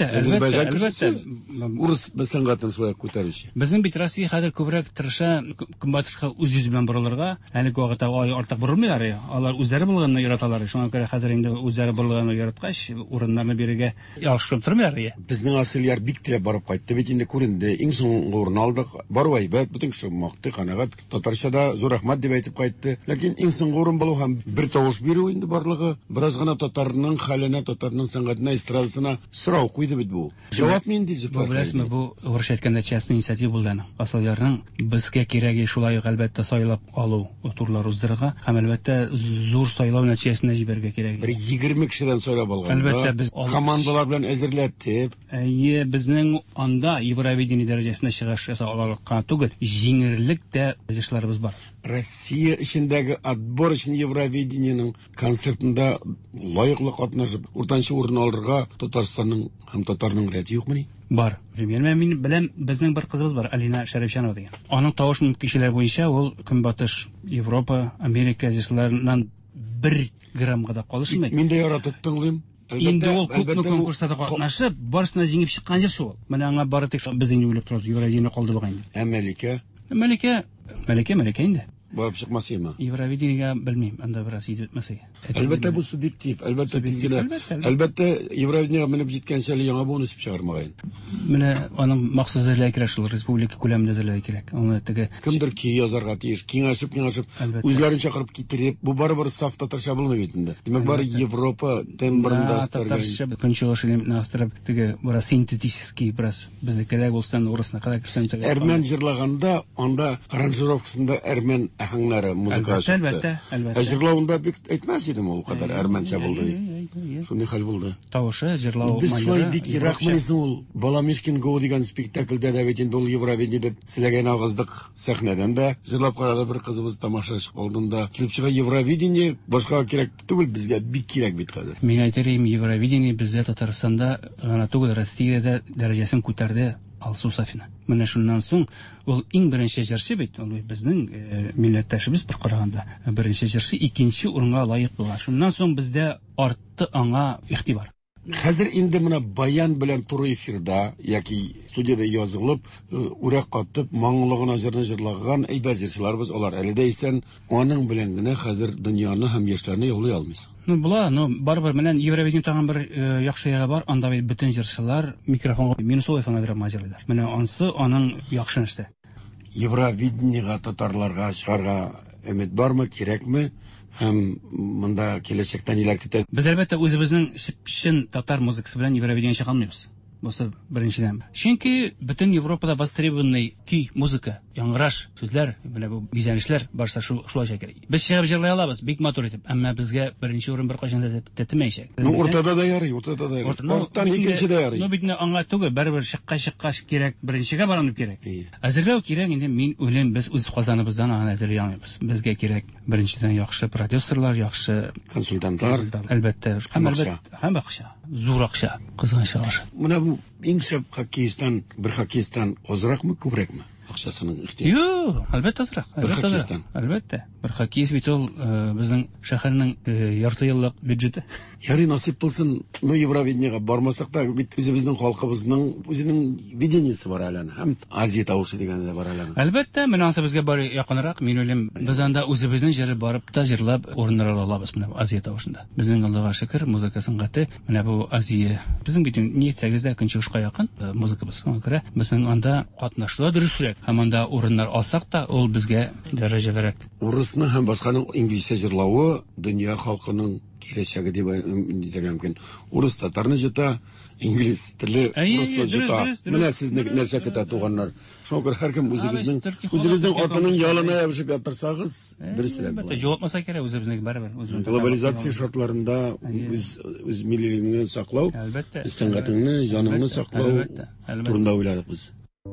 Урыс сәнгатен шулай күтәрүче. Безнең бит Россия хәзер күбрәк тырыша, көнбатышка үз белән борылырга, әле вакытта артык борылмыйлар. Алар үзләре булганны яраталар. Шуңа күрә хәзер инде үзләре борылганны яраткач, урыннарны бирергә яхшы тормыйлар. Безнең асыллар бик теләп барып кайтты бит инде күренде. Иң соңгы урын алдык. Бару әйбәт, бөтен кеше макты, канагат. Татарчада зур рәхмәт дип әйтеп кайтты. Ләкин иң соңгы урын булу һәм бер тавыш бирү инде барлыгы бераз гына татарның хәленә, татарның сәнгатенә, эстрадасына сорау куйды бит бу. Җавап нинди Зөфәр? Беләсезме, бу урыс әйткәндә частный инициатива булды. Асылларның безгә кирәге шулай әлбәттә сайлап алу, турлар уздырырга һәм әлбәттә зур сайлау нәтиҗәсенә җибәргә кирәк. Бер 20 кешедән сайлап алган. Әлбәттә без командалар белән әзерләтеп, әйе, безнең анда Евровидение дәрәҗәсенә чыгыш ясап алырга түгел, җиңерлек дә җышларыбыз бар. Россия içindәге отбор өчен Евровидениенең концертында лаеклы катнашып, уртанчы урын алырга Татарстанның һәм татарның рәте юкмы? Бар. Мин беләм, безнең бер кызыбыз бар, Алина Шәрәфчанова дигән. Аның тавыш мөмкинлекләре буенча ул Көнбатыш, Европа, Америка җышларыннан 1 граммга да калышмый. Мин дә яратып тыңлыйм. Инде ул күпме конкурсларда катнашып, барысына җиңеп чыккан җырчы ул. Менә аңа бары тик безнең уйлап торабыз, Евровидение калды буган. Мәликә инде. Барып чыкмасыймы? Евровидениегә белмим, анда бераз җитеп бетмәсә. Әлбәттә бу субъектив, әлбәттә тизгенә. Әлбәттә Евровидениягә менеп җиткәнчә яңа бонус чыгармаган. Менә аның махсус әзерләй кирәк шул республика күләмендә әзерләй кирәк. Аны теге кемдер ки язарга тиеш, киңәшеп үзләрен чакырып китереп, бу барыбер саф татарча булмый бит инде. Димәк бары Европа тембрында татарча көнчыгыш элементны теге бара синтетический бераз безнекеләр булсын, урысны кадәр кисән теге. Әрмән җырлаганда анда аранжировкасында әрмән аһәңнәре музыка чыкты. Әлбәттә. Җырлавында бик әйтмәс идем ул кадәр әрмәнчә булды. Шундый хәл булды. Тавышы җырлау Без шулай бик рәхмәтле ул Баламишкин Го дигән спектакльдә дә бит инде ул Евровидение дип сөйләгән агыздык сәхнәдән дә җырлап карады бер кызыбыз тамашачы алдында. Килеп чыга Евровидение башка кирәк түгел, безгә бик кирәк бит хәзер. Мин әйтәм, Евровидение бездә Татарстанда гына түгел, Россиядә дәрәҗәсен күтәрде. Алсу Сафина. Менә шуннан соң ул иң беренче җырчы бит, ул безнең милләттәшебез бер караганда. Беренче җырчы икенче урынга лаек булган. Шуннан соң бездә артты аңа игътибар. Хәзер инде менә баян белән туры эфирда яки студияда язылып, үрәк катып, маңлыгына җырны җырлаган әйбәт җырчыларыбыз алар. Әле дә исән аның белән генә хәзер дөньяны һәм яшьләрне яулый алмыйсың. Барбар менән Евровидение тагын бер яхшы ягы бар. Анда бит бүтән җырчылар микрофонга минусовый фонограмма җырлыйлар. Менә ансы аның яхшы нәрсә. Евровидениега татарларга чыгарга өмет бармы, кирәкме? Һәм монда киләчәктә ниләр көтә? Без әлбәттә үзебезнең чын татар музыкасы белән Евровидение чыгалмыйбыз. Бусы беренчедән. Чөнки бөтен Европада востребованный көй, музыка, яңгыраш, сүзләр, менә бу бизәнешләр барса шулай кирәк. Без чыгып җырлый алабыз, бик матур итеп, әмма безгә беренче урын беркайчан да тетмәячәк. Уртада да ярый, уртада да ярый. Арттан икенче дә ярый. Бит аңа түгел, барыбер чыкка кирәк, беренчегә барып кирәк. Әзерләү кирәк инде, мин үлем, без үз казаныбыздан аны әзерләй алмыйбыз. Безгә кирәк беренчедән яхшы продюсерлар, яхшы консультантлар, әлбәттә, һәм акча, зур акча, кызганча акча. Менә бу иң шәп хоккеистан, бер хоккеистан азракмы, күбрәкме? Акчасының ихтияҗы. Юк, әлбәттә азрак. Әлбәттә. Бер хоккеист бит ул безнең шәһәрнең ярты еллык бюджеты. Ярый насыйп булсын, Евровидениегә бармасак та бит үзебезнең халкыбызның үзенең видениесе бар әле. Һәм Азия тавышы дигәндә бар әле. Әлбәттә, менә ансы безгә бары якынрак. Мин уйлыйм, без анда үзебезнең җыры барып та җырлап урыннар алабыз менә Азия тавышында. Безнең Аллага шөкер, музыка сәнгате менә бу Азия. Безнең бит ниятсәгездә көнчыгышка якын музыкабыз. Аңа күрә безнең анда катнашлар дөресрәк. Һәм анда урыннар алсак та, ул безгә дәрәҗәлерәк. Урысны һәм башканың инглизчә җырлавы дөнья халкының киләчәге дип әйтергә мөмкин. Урыс татарны җыта, инглиз теле урысны җыта. Менә сезнең нәрсә көтә туганнар. Шуңа күрә һәркем үзегезнең атының ялына ябышып ятырсагыз, дөресрәк була. Җавапмаса кирәк үзебезнең барыбер. Глобализация шартларында үз миллилегеңне саклау, сәнгатеңне, җаныңны саклау турында уйладык без.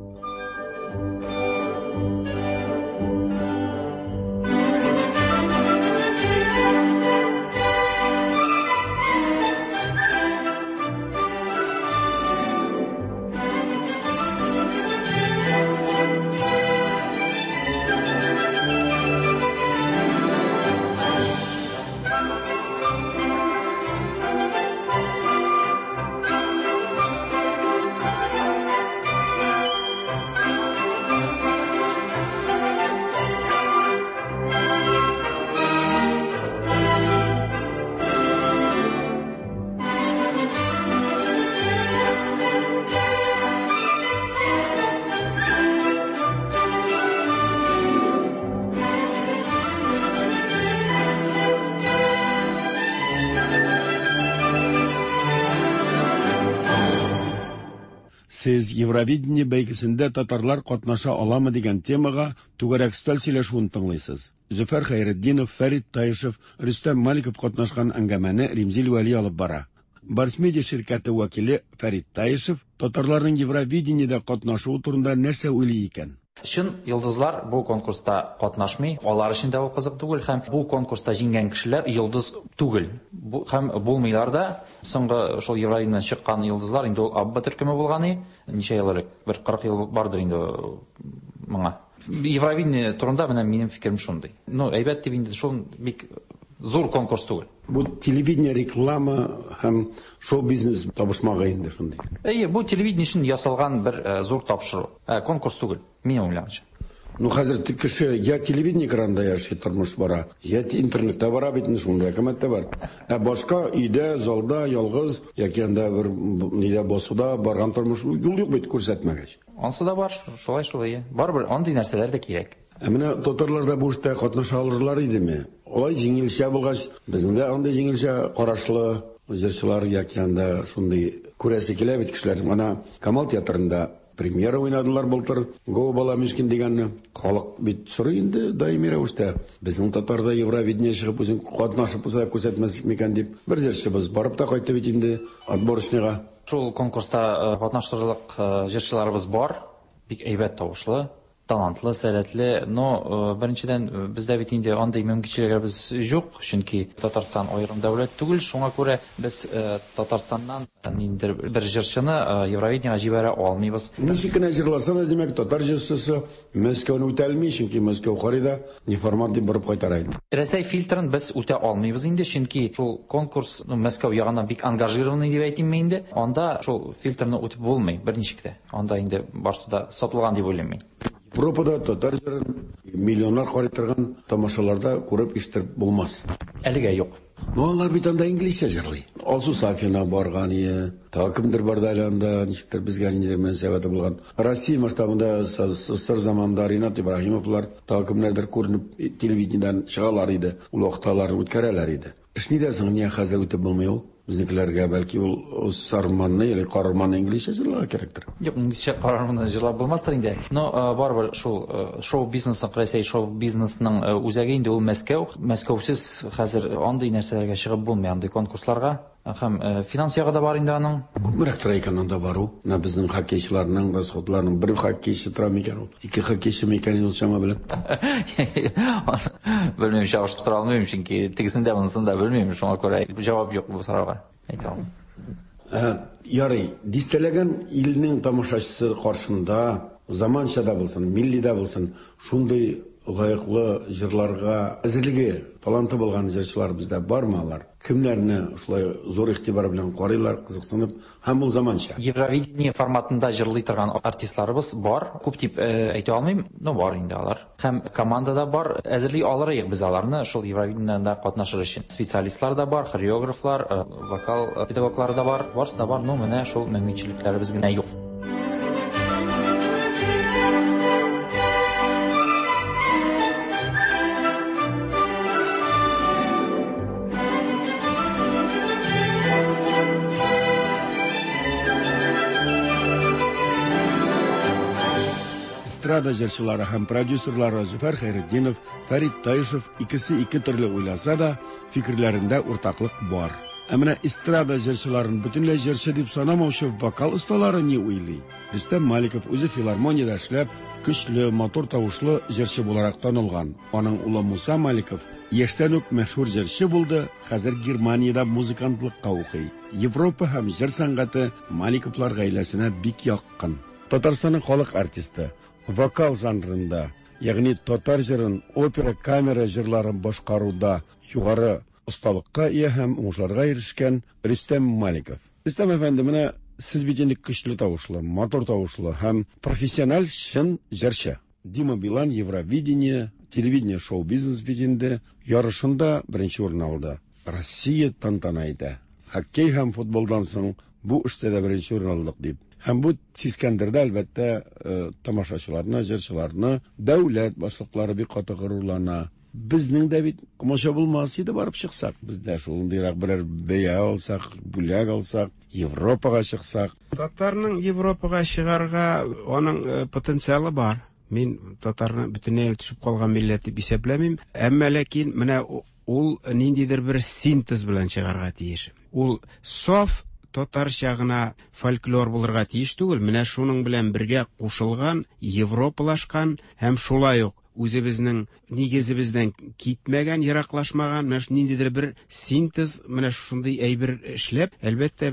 Сез Евровидение бәйгесендә татарлар катнаша аламы дигән темага түгәрәк стәл сөйләшүен тыңлыйсыз. Зөфәр Хәйретдинов, Фәрит Таишев, Рөстәм Маликов катнашкан әңгәмәне Римзил Вәли алып бара. Барсмедиа ширкәте вәкиле Фәрит Таишев татарларның Евровидениедә катнашуы турында нәрсә уйлый икән? Чын йолдызлар бу конкурста катнашмый, алар өчен дә ул кызык түгел һәм бу конкурста җиңгән кешеләр йолдыз түгел. Һәм булмыйлар да. Соңгы шул Евровидениедән чыккан йолдызлар инде ул Абба төркеме булган, ничә ел элек, бер 40 ел бардыр инде моңа. Евровидение турында менә минем фикерем шундый. Әйбәт дип инде шул бик зур конкурс түгел. Бу телевидение реклама һәм шоу-бизнес табышмагы инде шундый. Бу телевидение өчен ясалган бер зур тапшыру. Конкурс түгел, минем уйлавымча. Ну хәзер кеше я телевидение экранында яши тормыш бара, я интернетта бара бит шунда комментта бар. Ә башка өйдә, залда, ялгыз яки анда бер нидә басуда барган тормыш юл юк бит күрсәтмәгәч. Ансы да бар, шулай. Барбер андый нәрсәләр дә кирәк. Менә татарларда бу эштә катнаша алырлар идеме? Алай җиңелчә булгач, безнең дә андый җиңелчә карашлы җырчылар яки анда шундый күрәсе килә бит кешеләр. Менә Камал театрында премьера уйнадылар былтыр. Го бала мискин дигәнне. Халык бит сорый инде даими рәвештә. Безнең татарда Евровидение чыгып үзен катнашып булса күрсәтмәсек микән дип бер җырчыбыз барып та кайтты бит инде отборочныйга. Шул конкурста катнаштырырлык җырчыларыбыз бар. Бик әйбәт тавышлы, талантлы, сәләтле, но беренчедән бездә бит инде андый мөмкинчелекләрбез юк, чөнки Татарстан аерым дәүләт түгел, шуңа күрә без Татарстаннан ниндидер бер җырчыны Евровидениегә җибәрә алмыйбыз. Ничек кенә җырласа да, димәк, татар җырчысы Мәскәүне үтә алмый, чөнки Мәскәү карыйда неформат дип барып кайтара иде. Рәсәй фильтрын без үтә алмыйбыз инде, чөнки шул конкурс Мәскәү ягыннан бик ангажированный дип әйтим мин инде. Анда шул фильтрны үтеп булмый берничек тә. Анда инде барсы да сатылган дип уйлыйм мин. Европада татар җырын миллионнар карый торган тамашаларда күреп ишетеп булмас. Әлегә юк. Но алар бит анда инглизчә җырлый. Алсу Сафина барган ие, кемдер бар да анда ничектер безгә ниндидер мөнәсәбәте булган. Россия масштабында СССР заманында Ринат Ибраһимовлар кемнәрдер күренеп телевидениедән чыгалар иде. Ул вакытлар үткәрәләр иде. Эш нидәсең, ни хәзер үтеп булмый ул? Безнекеләргә бәлки ул сарманны, яки карманны инглизчә җырларга кирәктер. Юк, инглизчә карманны җырлап булмастыр инде. Но барбер шул шоу-бизнесның, Россия шоу-бизнесның үзәге инде ул Мәскәү. Мәскәүсез хәзер андый нәрсәләргә чыгып булмый, андый конкурсларга. Һәм финанс ягы да бар инде аның. Күпмерәк тройканында бар ул. Безнең хоккейчыларның, расходларның бер хоккейчы тора микән ул? Ике хоккейчы микән ул чама белән? Белмим, чагыштыра алмыйм, чөнки тигезендә монысын да белмим, шуңа күрә җавап юк бу сорауга. Әйтәм. Ярый, дистәләгән илнең тамашачысы каршында заманча да булсын, милли да булсын, шундый лайыклы җырларга әзерлеге, таланты булган җырчылар бездә бармы алар? Кемнәрне шулай зур игътибар белән карыйлар, кызыксынып, һәм ул заманча. Евровидение форматында җырлый торган артистларыбыз бар. Күп дип әйтә алмыйм, но бар инде алар. Һәм командада бар, әзерли алырык без аларны шул Евровидениедә катнашыр өчен. Специалистлар да бар, хореографлар, вокал педагоглары да бар. Барысы да бар, но менә шул мөмкинчелекләребез генә юк. Эстрада җырчылары һәм продюсерлары Зөфәр Хәйретдинов, Фәрит Таишев икесе ике төрле уйласа да, фикерләрендә уртаклык бар. Ә менә эстрада җырчыларын бөтенләй җырчы дип санамаучы вокал осталары ни уйлый? Рөстәм Маликов үзе филармониядә эшләп, көчле, мотор тавышлы җырчы буларак танылган. Аның улы Муса Маликов яшьтән үк мәшһүр җырчы булды, хәзер Германиядә музыкантлыкка укый. Европа һәм җыр сәнгате Маликовлар гаиләсенә бик якын. Татарстанның халык артисты вокал жанрында, ягъни татар җырын, опера, камера җырларын башкаруда югары осталыкка ия һәм уңышларга ирешкән Рөстәм Маликов. Рөстәм әфәнде, менә сез бит инде көчле тавышлы, мотор тавышлы һәм профессиональ чын җырчы. Дима Билан Евровидение, телевидение шоу-бизнес бит инде ярышында беренче урын алды. Россия тантана итә. Хоккей һәм футболдан соң бу эштә дә беренче урын алдык дип. Һәм бу сискәндердә әлбәттә тамашачыларны, җырчыларны, дәүләт башлыклары бик каты горурлана. Безнең дә бит комача булмас иде барып чыксак, бездә шундыйрак берәр бәя алсак, бүләк алсак, Европага чыксак. Татарның Европага чыгарга аның потенциалы бар. Мин татарны бөтенләй төшеп калган милләт дип исәпләмим. Әмма ләкин менә ул ниндидер бер синтез белән чыгарга тиеш. Ул саф татарча гына фольклор булырга тиеш түгел, менә шуның белән бергә кушылган, европалашкан һәм шулай ук үзебезнең нигезебездән китмәгән, ераклашмаган, менә ниндидер бер синтез, менә шундый әйбер эшләп, әлбәттә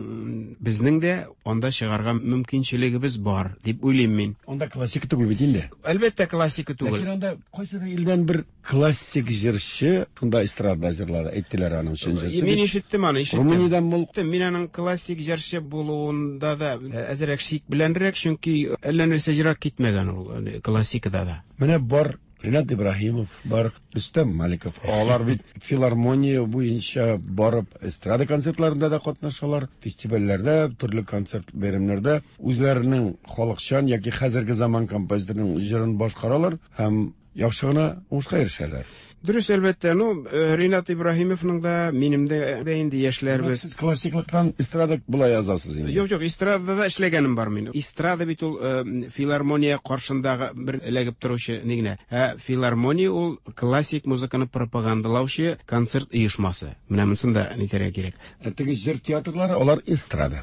безнең дә анда чыгарга мөмкинчелегебез бар дип уйлыйм мин. Анда классика түгел бит инде. Әлбәттә классика түгел. Ләкин анда кайсыдыр илдән бер классик җырчы, шунда эстрада җырлады, әйттеләр аның чын җырчы. Мин ишеттем аны, Румыниядән булды. Мин аның классик җырчы булуында да әзрәк шик беләнрәк, чөнки әллә нәрсә җырак китмәгән ул классикада да. Менә бар Ринат Ибраһимов, бар Рөстәм Маликов. Алар бит филармония буенча барып эстрада концертларында да катнашалар, фестивальләрдә, төрле концерт бәйрәмнәрдә үзләренең халыкчан яки хәзерге заман композиторының җырын башкаралар һәм яхшы гына уңышка ирешәләр. Дөрес, әлбәттә, Ринат Ибраһимовның да, минем дә инде яшьләрбез. Сез классиклыктан эстрада булай язасыз инде. Юк, эстрадада эшләгәнем бар минем. Эстрада бит ул филармония каршындагы бер эләгеп торучы нигенә. Филармония ул классик музыканы пропагандалаучы концерт оешмасы. Менә монсында нитәргә кирәк. Теге җыр театрлары, алар эстрада.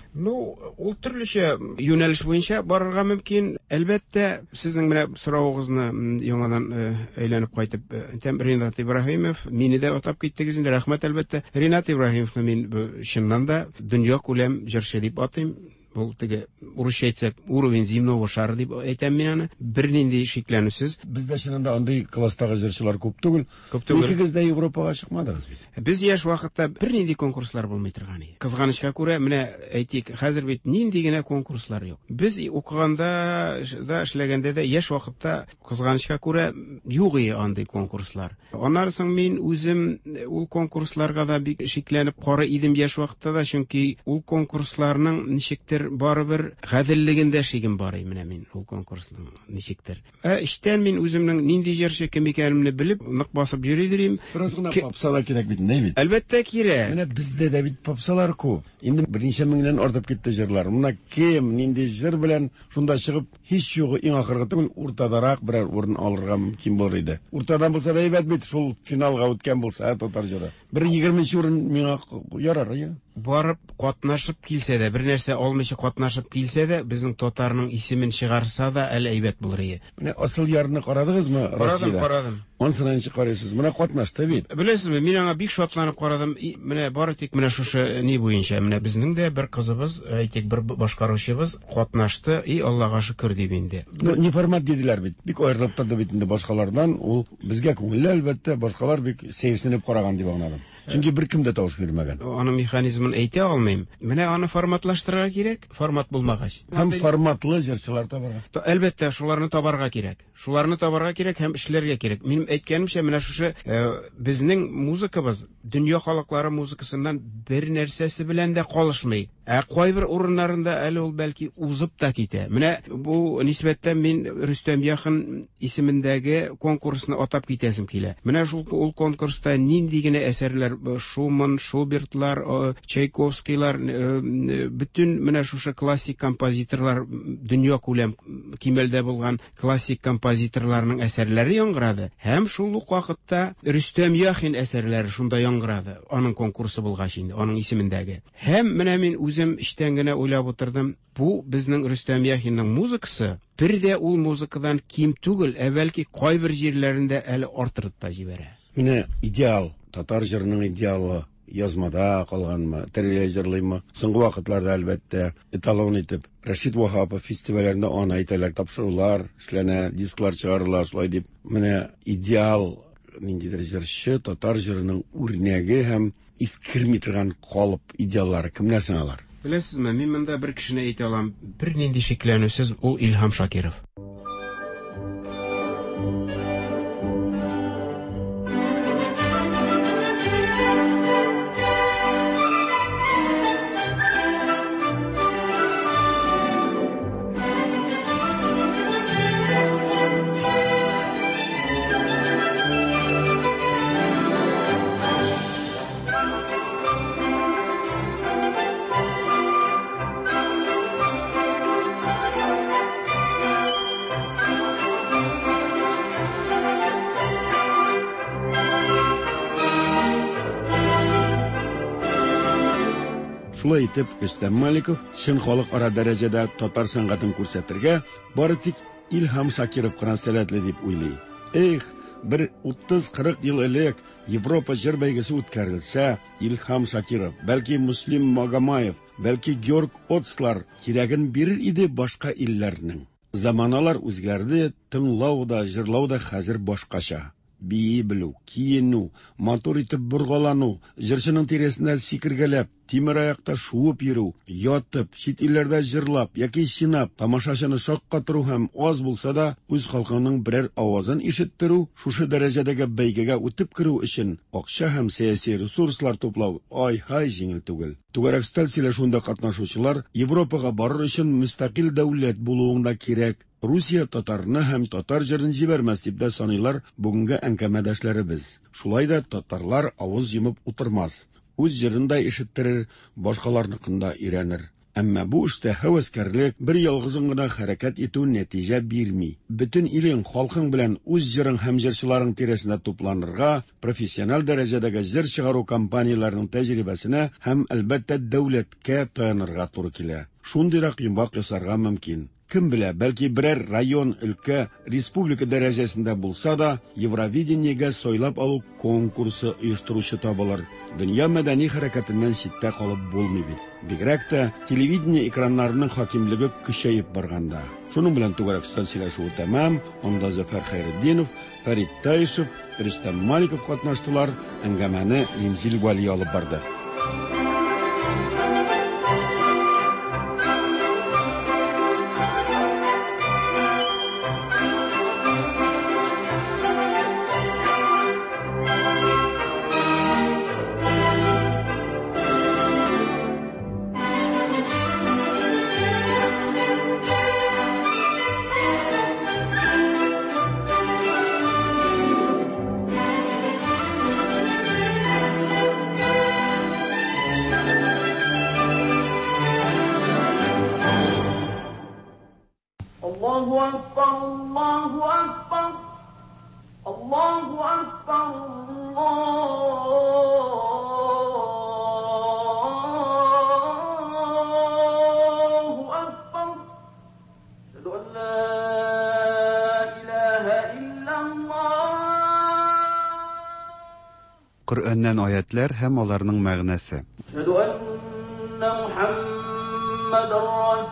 Ул төрлечә юнәлеш буенча барырга мөмкин. Әлбәттә, сезнең менә соравыгызны яңадан әйләнеп кайтып, Ринат Ибраһимов, мине дә атап киттегез инде, рәхмәт әлбәттә. Ринат Ибраһимовны мин чыннан да дөнья күләм җырчы дип атыйм. Бу теге урысча әйтсәк, уровень земного шара дип әйтәм мин аны. Бернинди шикләнүсез. Бездә чынында андый класстагы җырчылар күп түгел. Икегез дә Европага чыкмадыгыз бит. Без яшь вакытта бернинди конкурслар булмый торган иде. Кызганычка күрә, менә әйтик, хәзер бит нинди генә конкурслар юк. Без укыганда да, эшләгәндә дә яшь вакытта кызганычка күрә юк иде андый конкурслар. Аннан соң мин үзем ул конкурсларга да бик шикләнеп карый идем яшь вакытта да, чөнки ул конкурсларның ничектер барыбер гаделлегендә шигем бар иде менә мин ул конкурсның ничектер. Иштән мин үземнең нинди җырчы кем икәнемне белеп, нык басып йөри дирим. Бераз гына попсалар кирәк бит, ней бит? Әлбәттә кирәк. Менә бездә дә бит попсалар күп. Инде берничә меңнән артып китте җырлар. Моны кем нинди җыр белән шунда чыгып, һич югы иң ахыргы түгел, уртадарак берәр урын алырга мөмкин булыр иде. Уртадан булса да әйбәт бит, шул финалга үткән булса, татар җыры. Бер 20 урын миңа ярар, я. Барып катнашып килсә дә, бер нәрсә алмыйча катнашып килсә дә, безнең татарның исемен чыгарса да, әле әйбәт булыр иде. Менә асыл ярны карадыгызмы Россиядә? Карадым. Онсынан карыйсыз. Менә катнашты бит. Беләсезме, мин аңа бик шатланып карадым. Менә бары тик менә шушы ни буенча, менә безнең дә бер кызыбыз, әйтик, бер башкаручыбыз катнашты, Аллага шөкер дип инде. Ни формат диделәр бит. Бик аерылып торды бит инде башкалардан. Ул безгә күңелле, әлбәттә, башкалар бик сәйсенеп караган дип аңладым. Чөнки беркем дә тавыш бирмәгән. Аның механизмын әйтә алмыйм. Менә аны форматлаштырырга кирәк, формат булмагач. Һәм форматлы җырчылар табарга. Әлбәттә, шуларны табарга кирәк. Шуларны табарга кирәк һәм эшләргә кирәк. Минем әйткәнемчә, менә шушы безнең музыкабыз дөнья халыклары музыкасыннан бер нәрсәсе белән дә калышмый. Кайбер урыннарында әле ул бәлки узып та китә. Менә бу нисбәттән мин Рөстәм Яхын исемендәге конкурсны атап китәсем килә. Менә шул ул конкурста нинди генә әсәрләр, Шуман, Шубертлар, Чайковскийлар, bütün менә шушы классик композиторлар, дөнья күләм кимәлдә булган классик композиторларның әсәрләре яңгырады. Һәм шул ук вакытта Рөстәм Яхин әсәрләре шунда яңгырады. Аның конкурсы булгач инде, аның исемендәге. Һәм менә мин үзем иштән генә уйлап утырдым, бу безнең Рөстәм Яхинның музыкасы бер дә ул музыкадан ким түгел, бәлки кайбер җирләрендә әле артырып та җибәрә. Менә идеал, татар җырының идеалы язмада калганмы, тәрелә җырлыймы? Соңгы вакытларда әлбәттә эталон итеп Рәшит Вахапов фестивальләрендә аны әйтәләр, тапшырулар, эшләнә, дисклар чыгарыла, шулай дип. Менә идеал ниндидер җырчы, татар җырының үрнәге һәм искерми торган калып идеаллары кемнәр сыңалар? Беләсезме, мин монда бер кешене әйтә алам, бер нинди шикләнүсез, ул Илһам Шакиров. Шулай итеп, Рөстәм Маликов чын халыкара дәрәҗәдә татар сәнгатен күрсәтергә бары тик Илһам Шакиров кына сәләтле дип уйлый. Бер 30-40 ел элек Европа җыр бәйгесе үткәрелсә, Илһам Шакиров, бәлки Муслим Магомаев, бәлки Георг Оцлар кирәген бирер иде башка илләрнең. Заманалар үзгәрде, тыңлау да, җырлау да хәзер башкача. Бии белү, киену, матур итеп бургалану, җырчының тирәсендә сикергәләп, temir oyoqda shuvib yurib, yotib, chet ellarda jirlab yoki shinab tomoshabini shoqqatiruv ham oz bo'lsa-da, o'z xalqining biror ovozini eshittiruv, shu darajadagi baygaga o'tib kiruv uchun oqsha ham siyosiy resurslar to'plav hay yengil tugul. Tugarak shunda qatnashuvchilar Yevropaga borir uchun mustaqil davlat bo'luvingda kerak. Rusiya Tatarni ham Tatar jirini jibermas deb sanaylar bugungi ankamadashlarimiz. Shulayda Tatarlar ovoz yumib o'tirmas. O'z jirinda eshittirir, boshqalarniqinda o'rganir. Ammo bu ishda havaskarlik bir yolg'izgina harakat etuv natija bermay. Butun iling xalqing bilan o'z jiring hamjirchilaring terasida to'planirga, professional darajadagi jir chiqaruv kompaniyalarining tajribasini ham albatta davlatga tayanirga to'g'ri keladi. Shundayroq yumboq yasarga mumkin. Kim bilir, belki birer rayon, ülke, respublika derecesinde bulsa da, Evrovideniye'ge soylap alıp konkursu uyuşturucu tabalar. Dünya medeni hareketinden şitte kalıp bulmayıp. Bigrek de televideniye ekranlarının hakimliği küçeyip barganda. Şunun bilen tugarak stansiyaşığı tamam, onda Zafer Hayreddinov, Ferit Taysov, Rüstem Malikov katnaştılar, engemeni Rimzil Vali alıp bardı. Qur'ondan oyatlar ham ularning ma'nosi. Ashhadu anna Muhammadar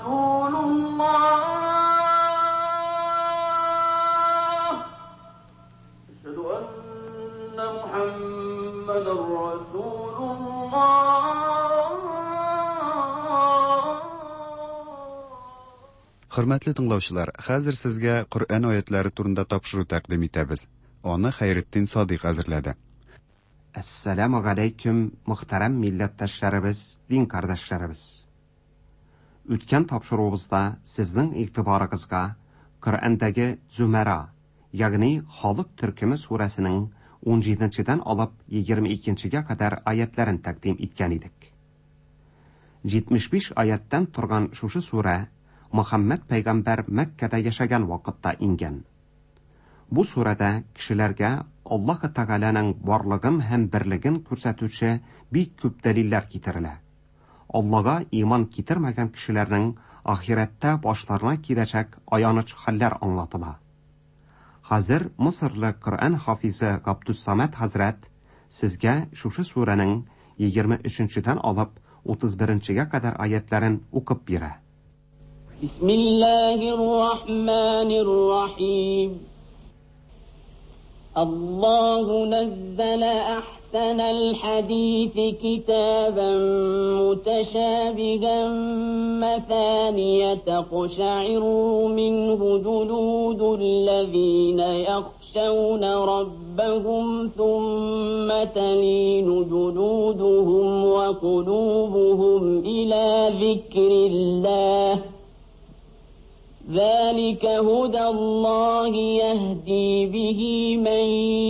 Rasulullah. Ashhadu anna Muhammadar Rasulullah. Hurmatli tinglovchilar, hozir sizga Qur'on oyatlari turida topshiruv taqdim etamiz. Uni Xayriddin Sodiq hozirladi. Assalamu alaykum muhtaram millatdoshlarimiz, din qardoshlarimiz. O'tgan topshiruvimizda sizning e'tiboringizga Qur'ondagi Zumara, ya'ni Xoliq turkumi surasining 17-dan olib 22-ga qadar oyatlarini taqdim etgan edik. 75 oyatdan turgan shu sura Muhammad payg'ambar Makkada yashagan vaqtda ingan. Bu surada kishilarga Alloh taolaning borlig'in ham birligin ko'rsatuvchi bek ko'p dalillar keltiriladi. Allohga iymon keltirmagan kishilarning oxiratda boshlarına kelajak ayonich hollar anlatiladi. Hozir Misrlik Qur'on hafizi Abdussamad Hazrat sizga shu suraning 23-dan olib 31-ga qadar oyatlarini o'qib beradi. Bismillahirrahmanirrahim. الله نزل أحسن الحديث كتابا متشابها مثانية تقشعر منه جلود الذين يخشون ربهم ثم تلين جلودهم وقلوبهم إلى ذكر الله ذلك هدى الله يهدي به من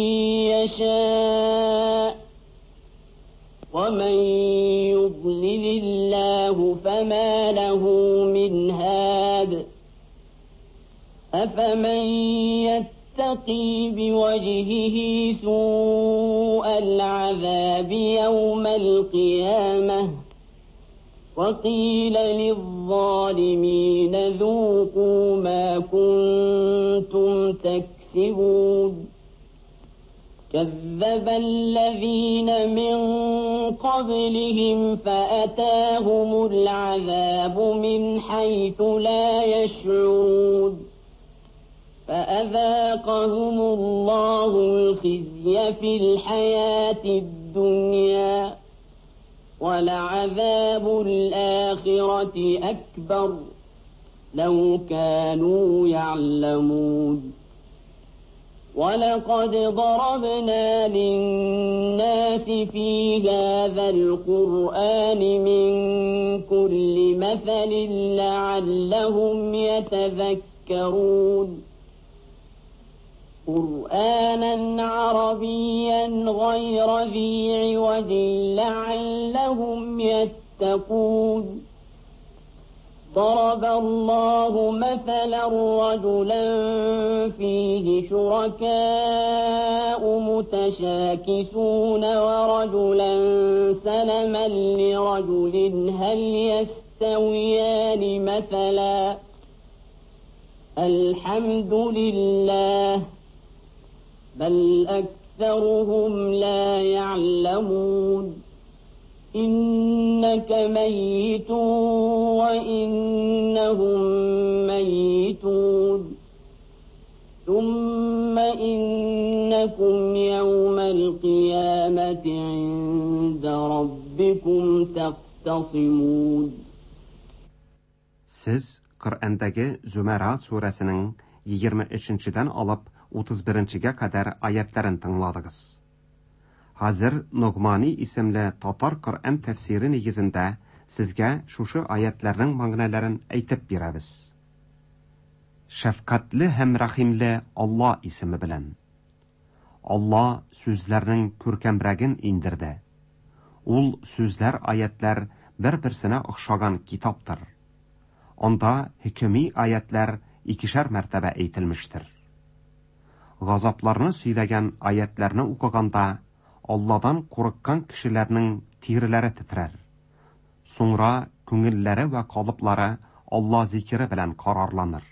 يشاء ومن يضلل الله فما له من هاد أفمن يتقي بوجهه سوء العذاب يوم القيامة وقيل للظالمين ذوقوا ما كنتم تكسبون كذب الذين من قبلهم فأتاهم العذاب من حيث لا يشعرون فأذاقهم الله الخزي في الحياة الدنيا ولعذاب الآخرة أكبر لو كانوا يعلمون ولقد ضربنا للناس في هذا القرآن من كل مثل لعلهم يتذكرون قرآنا عربيا غير ذي عوج لعلهم يتقون ضرب الله مثلا رجلا فيه شركاء متشاكسون ورجلا سلما لرجل هل يستويان مثلا الحمد لله بل أكثرهم لا يعلمون إنك ميت وإنهم ميتون ثم إنكم يوم القيامة عند ربكم تختصمون. Siz Qur'ondagi Zumara surasining 23-dan olib 31-ga qadar oyatlarini tingladingiz. Hozir Nug'mani ismli Tatar Qur'on tafsiri negizida sizga shushu oyatlarning ma'nolarini aytib beramiz. Shafqatli ham rahimli Alloh ismi bilan. Alloh so'zlarning ko'rkamragin indirdi. Ul so'zlar oyatlar bir-birsine o'xshagan kitobdir. Onda hükümi ayetler ikişer mertebe eğitilmiştir. Gazaplarını söyleyen ayetlerini okuganda Allah'dan korkkan kişilerinin tirileri titrer. Sonra künilleri ve kalıpları Allah zikri bilen kararlanır.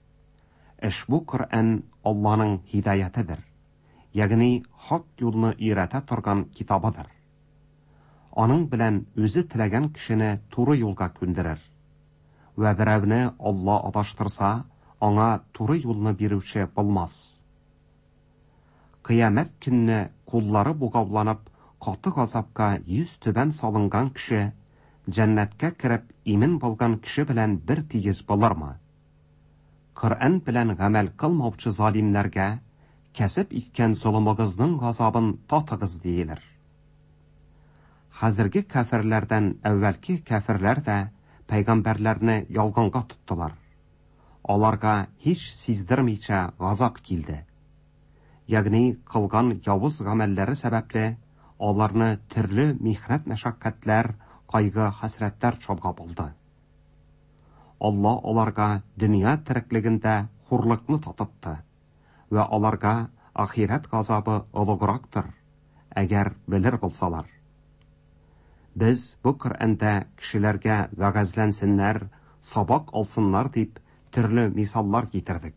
Bu Kur'an Allah'ın hidayetidir. Yani hak yolunu öğrete turgan kitabıdır. Onun bilen özü tilegen kişini doğru yolga kündirir. Ve birovni Allah adaştırsa, ona doğru yolunu beruvchi bo'lmas. Qiyomat kunni qo'llari bug'ovlanib, qattiq azobga yuz tuban solingan kishi jannatga kirib imin bo'lgan kishi bilan bir tegiz bo'larmi? Qur'on bilan amal qilmovchi zolimlarga kasb etgan zulmingizning azobini totig'iz deyilir. Hozirgi kafirlardan avvalgi kafirlar da Peygamberlerini yalganga tuttular. Onlarga hiç sizdirmeyçe gazap kildi. Yani kılgan yavuz gamelleri sebeple onlarını türlü mihnet meşakkatler, kaygı, hasretler çolgap oldu. Allah onlarga dünya tirikliginde hurlukni tatıptı ve onlarga ahiret gazabı oluğraktır, eğer bilir bulsalar. Biz bu Qur'onda kishilarga va'zlansinlar, saboq olsinlar deb turli misollar keltirdik.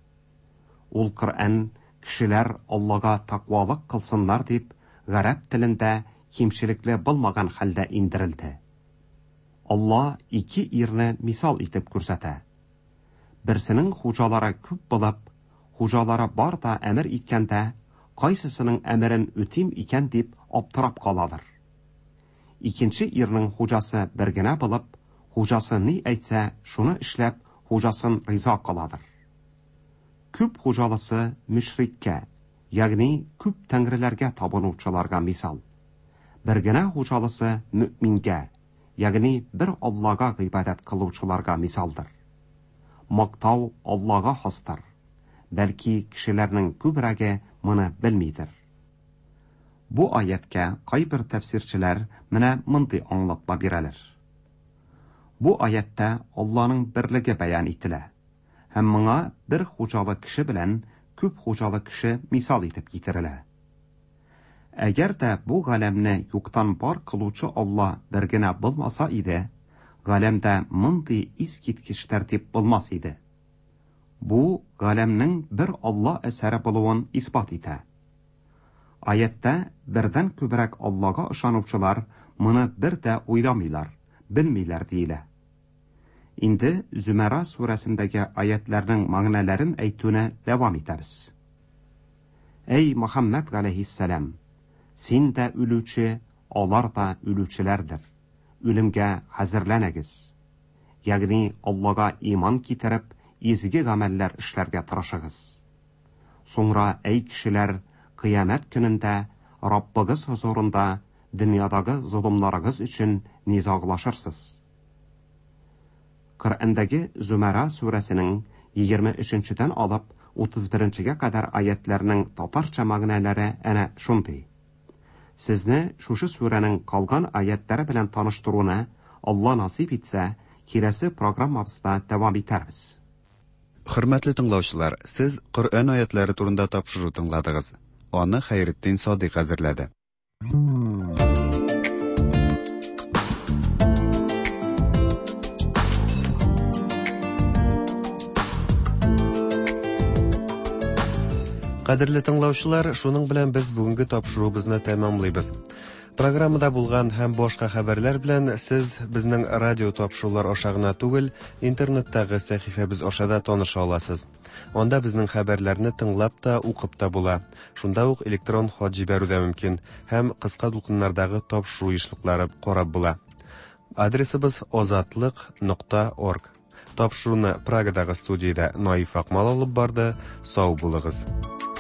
Ul Qur'on kishilar Allohga taqvolik qilsinlar deb g'arab tilida kimchilikli bo'lmagan holda indirildi. Alloh ikki irni misol etib ko'rsatadi. Birsining xo'jalari ko'p bo'lib, xo'jalari bor da amr etganda, qaysisining amrin o'tim ekan deb obtirab qoladir. İkinci irning xo'jasi birgina bo'lib, xo'jasi ne aytsa, shuni ishlab, xo'jasin rizo qoladir. Ko'p xo'jalisi mushrikka, ya'ni ko'p tangrilarga tabunuvchilarga misol. Birgina xo'jalisi mu'minga, ya'ni bir Allohga ibodat qiluvchilarga misoldir. Maqtov Allohga xosdir. Balki kishilarning ko'pragi buni bilmaydir. Bu ayetga qayber tafsirchilar mana bunday anlatma beralar. Bu ayette Allah'ın birligi bayon etiladi. Ham bunga bir xo'jalik kishi bilan ko'p xo'jalik kishi misol etib keltiriladi. Agarda bu g'alamni yo'qdan bor qiluvchi Alloh birgina bo'lmasa edi, g'alamda bunday iskitkish tartib bo'lmas edi. Bu g'alamning bir Alloh asari bo'lishini isbot etadi. Ayette birden ko'proq Allohga ishonuvchilar buni bir de o'ylamaylar, bilmaylar deyiladi. Endi Zumara surasindagi oyatlarning ma'nolarini aytishni davom etamiz. Ey Muhammad alayhissalom, sen de o'luvchi алар да үлүчеләрдер. Үлемгә хәзерләнегез. Ягъни Аллага иман китереп, изге гамәлләр эшләргә тырышыгыз. Соңра әй кешеләр, кыямәт көнендә Раббыгыз хузурында дөньядагы зулымнарыгыз өчен низаглашырсыз. Коръәндәге Зумара сүрәсенең 23-тән алып 31-гә кадәр аятларның татарча мәгънәләре әнә шундый. Сезне шушы сүрәнең калган аятлары белән таныштыруны Алла насип итсә, киләсе программабызда дәвам итәрбез. Хөрмәтле тыңлаучылар, сез Коръән аятлары турында тапшыру тыңладыгыз. Аны Хәйретдин Садыйк әзерләде. Кадерле тыңлаучылар, шуның белән без бүгенге тапшырубызны тәмамлыйбыз. Программада булган һәм башка хәбәрләр белән сез безнең радио тапшырулар аша гына түгел, интернеттагы сәхифәбез аша да таныша аласыз. Анда безнең хәбәрләрне тыңлап та, укып та була. Шунда ук электрон хат җибәрү дә мөмкин һәм кыска дулкыннардагы тапшыру эшлекләре карап була. Адресыбыз ozatliq.org. Тапшыруны Прагадагы студиядә Наиф Акмал алып барды. Сау булыгыз.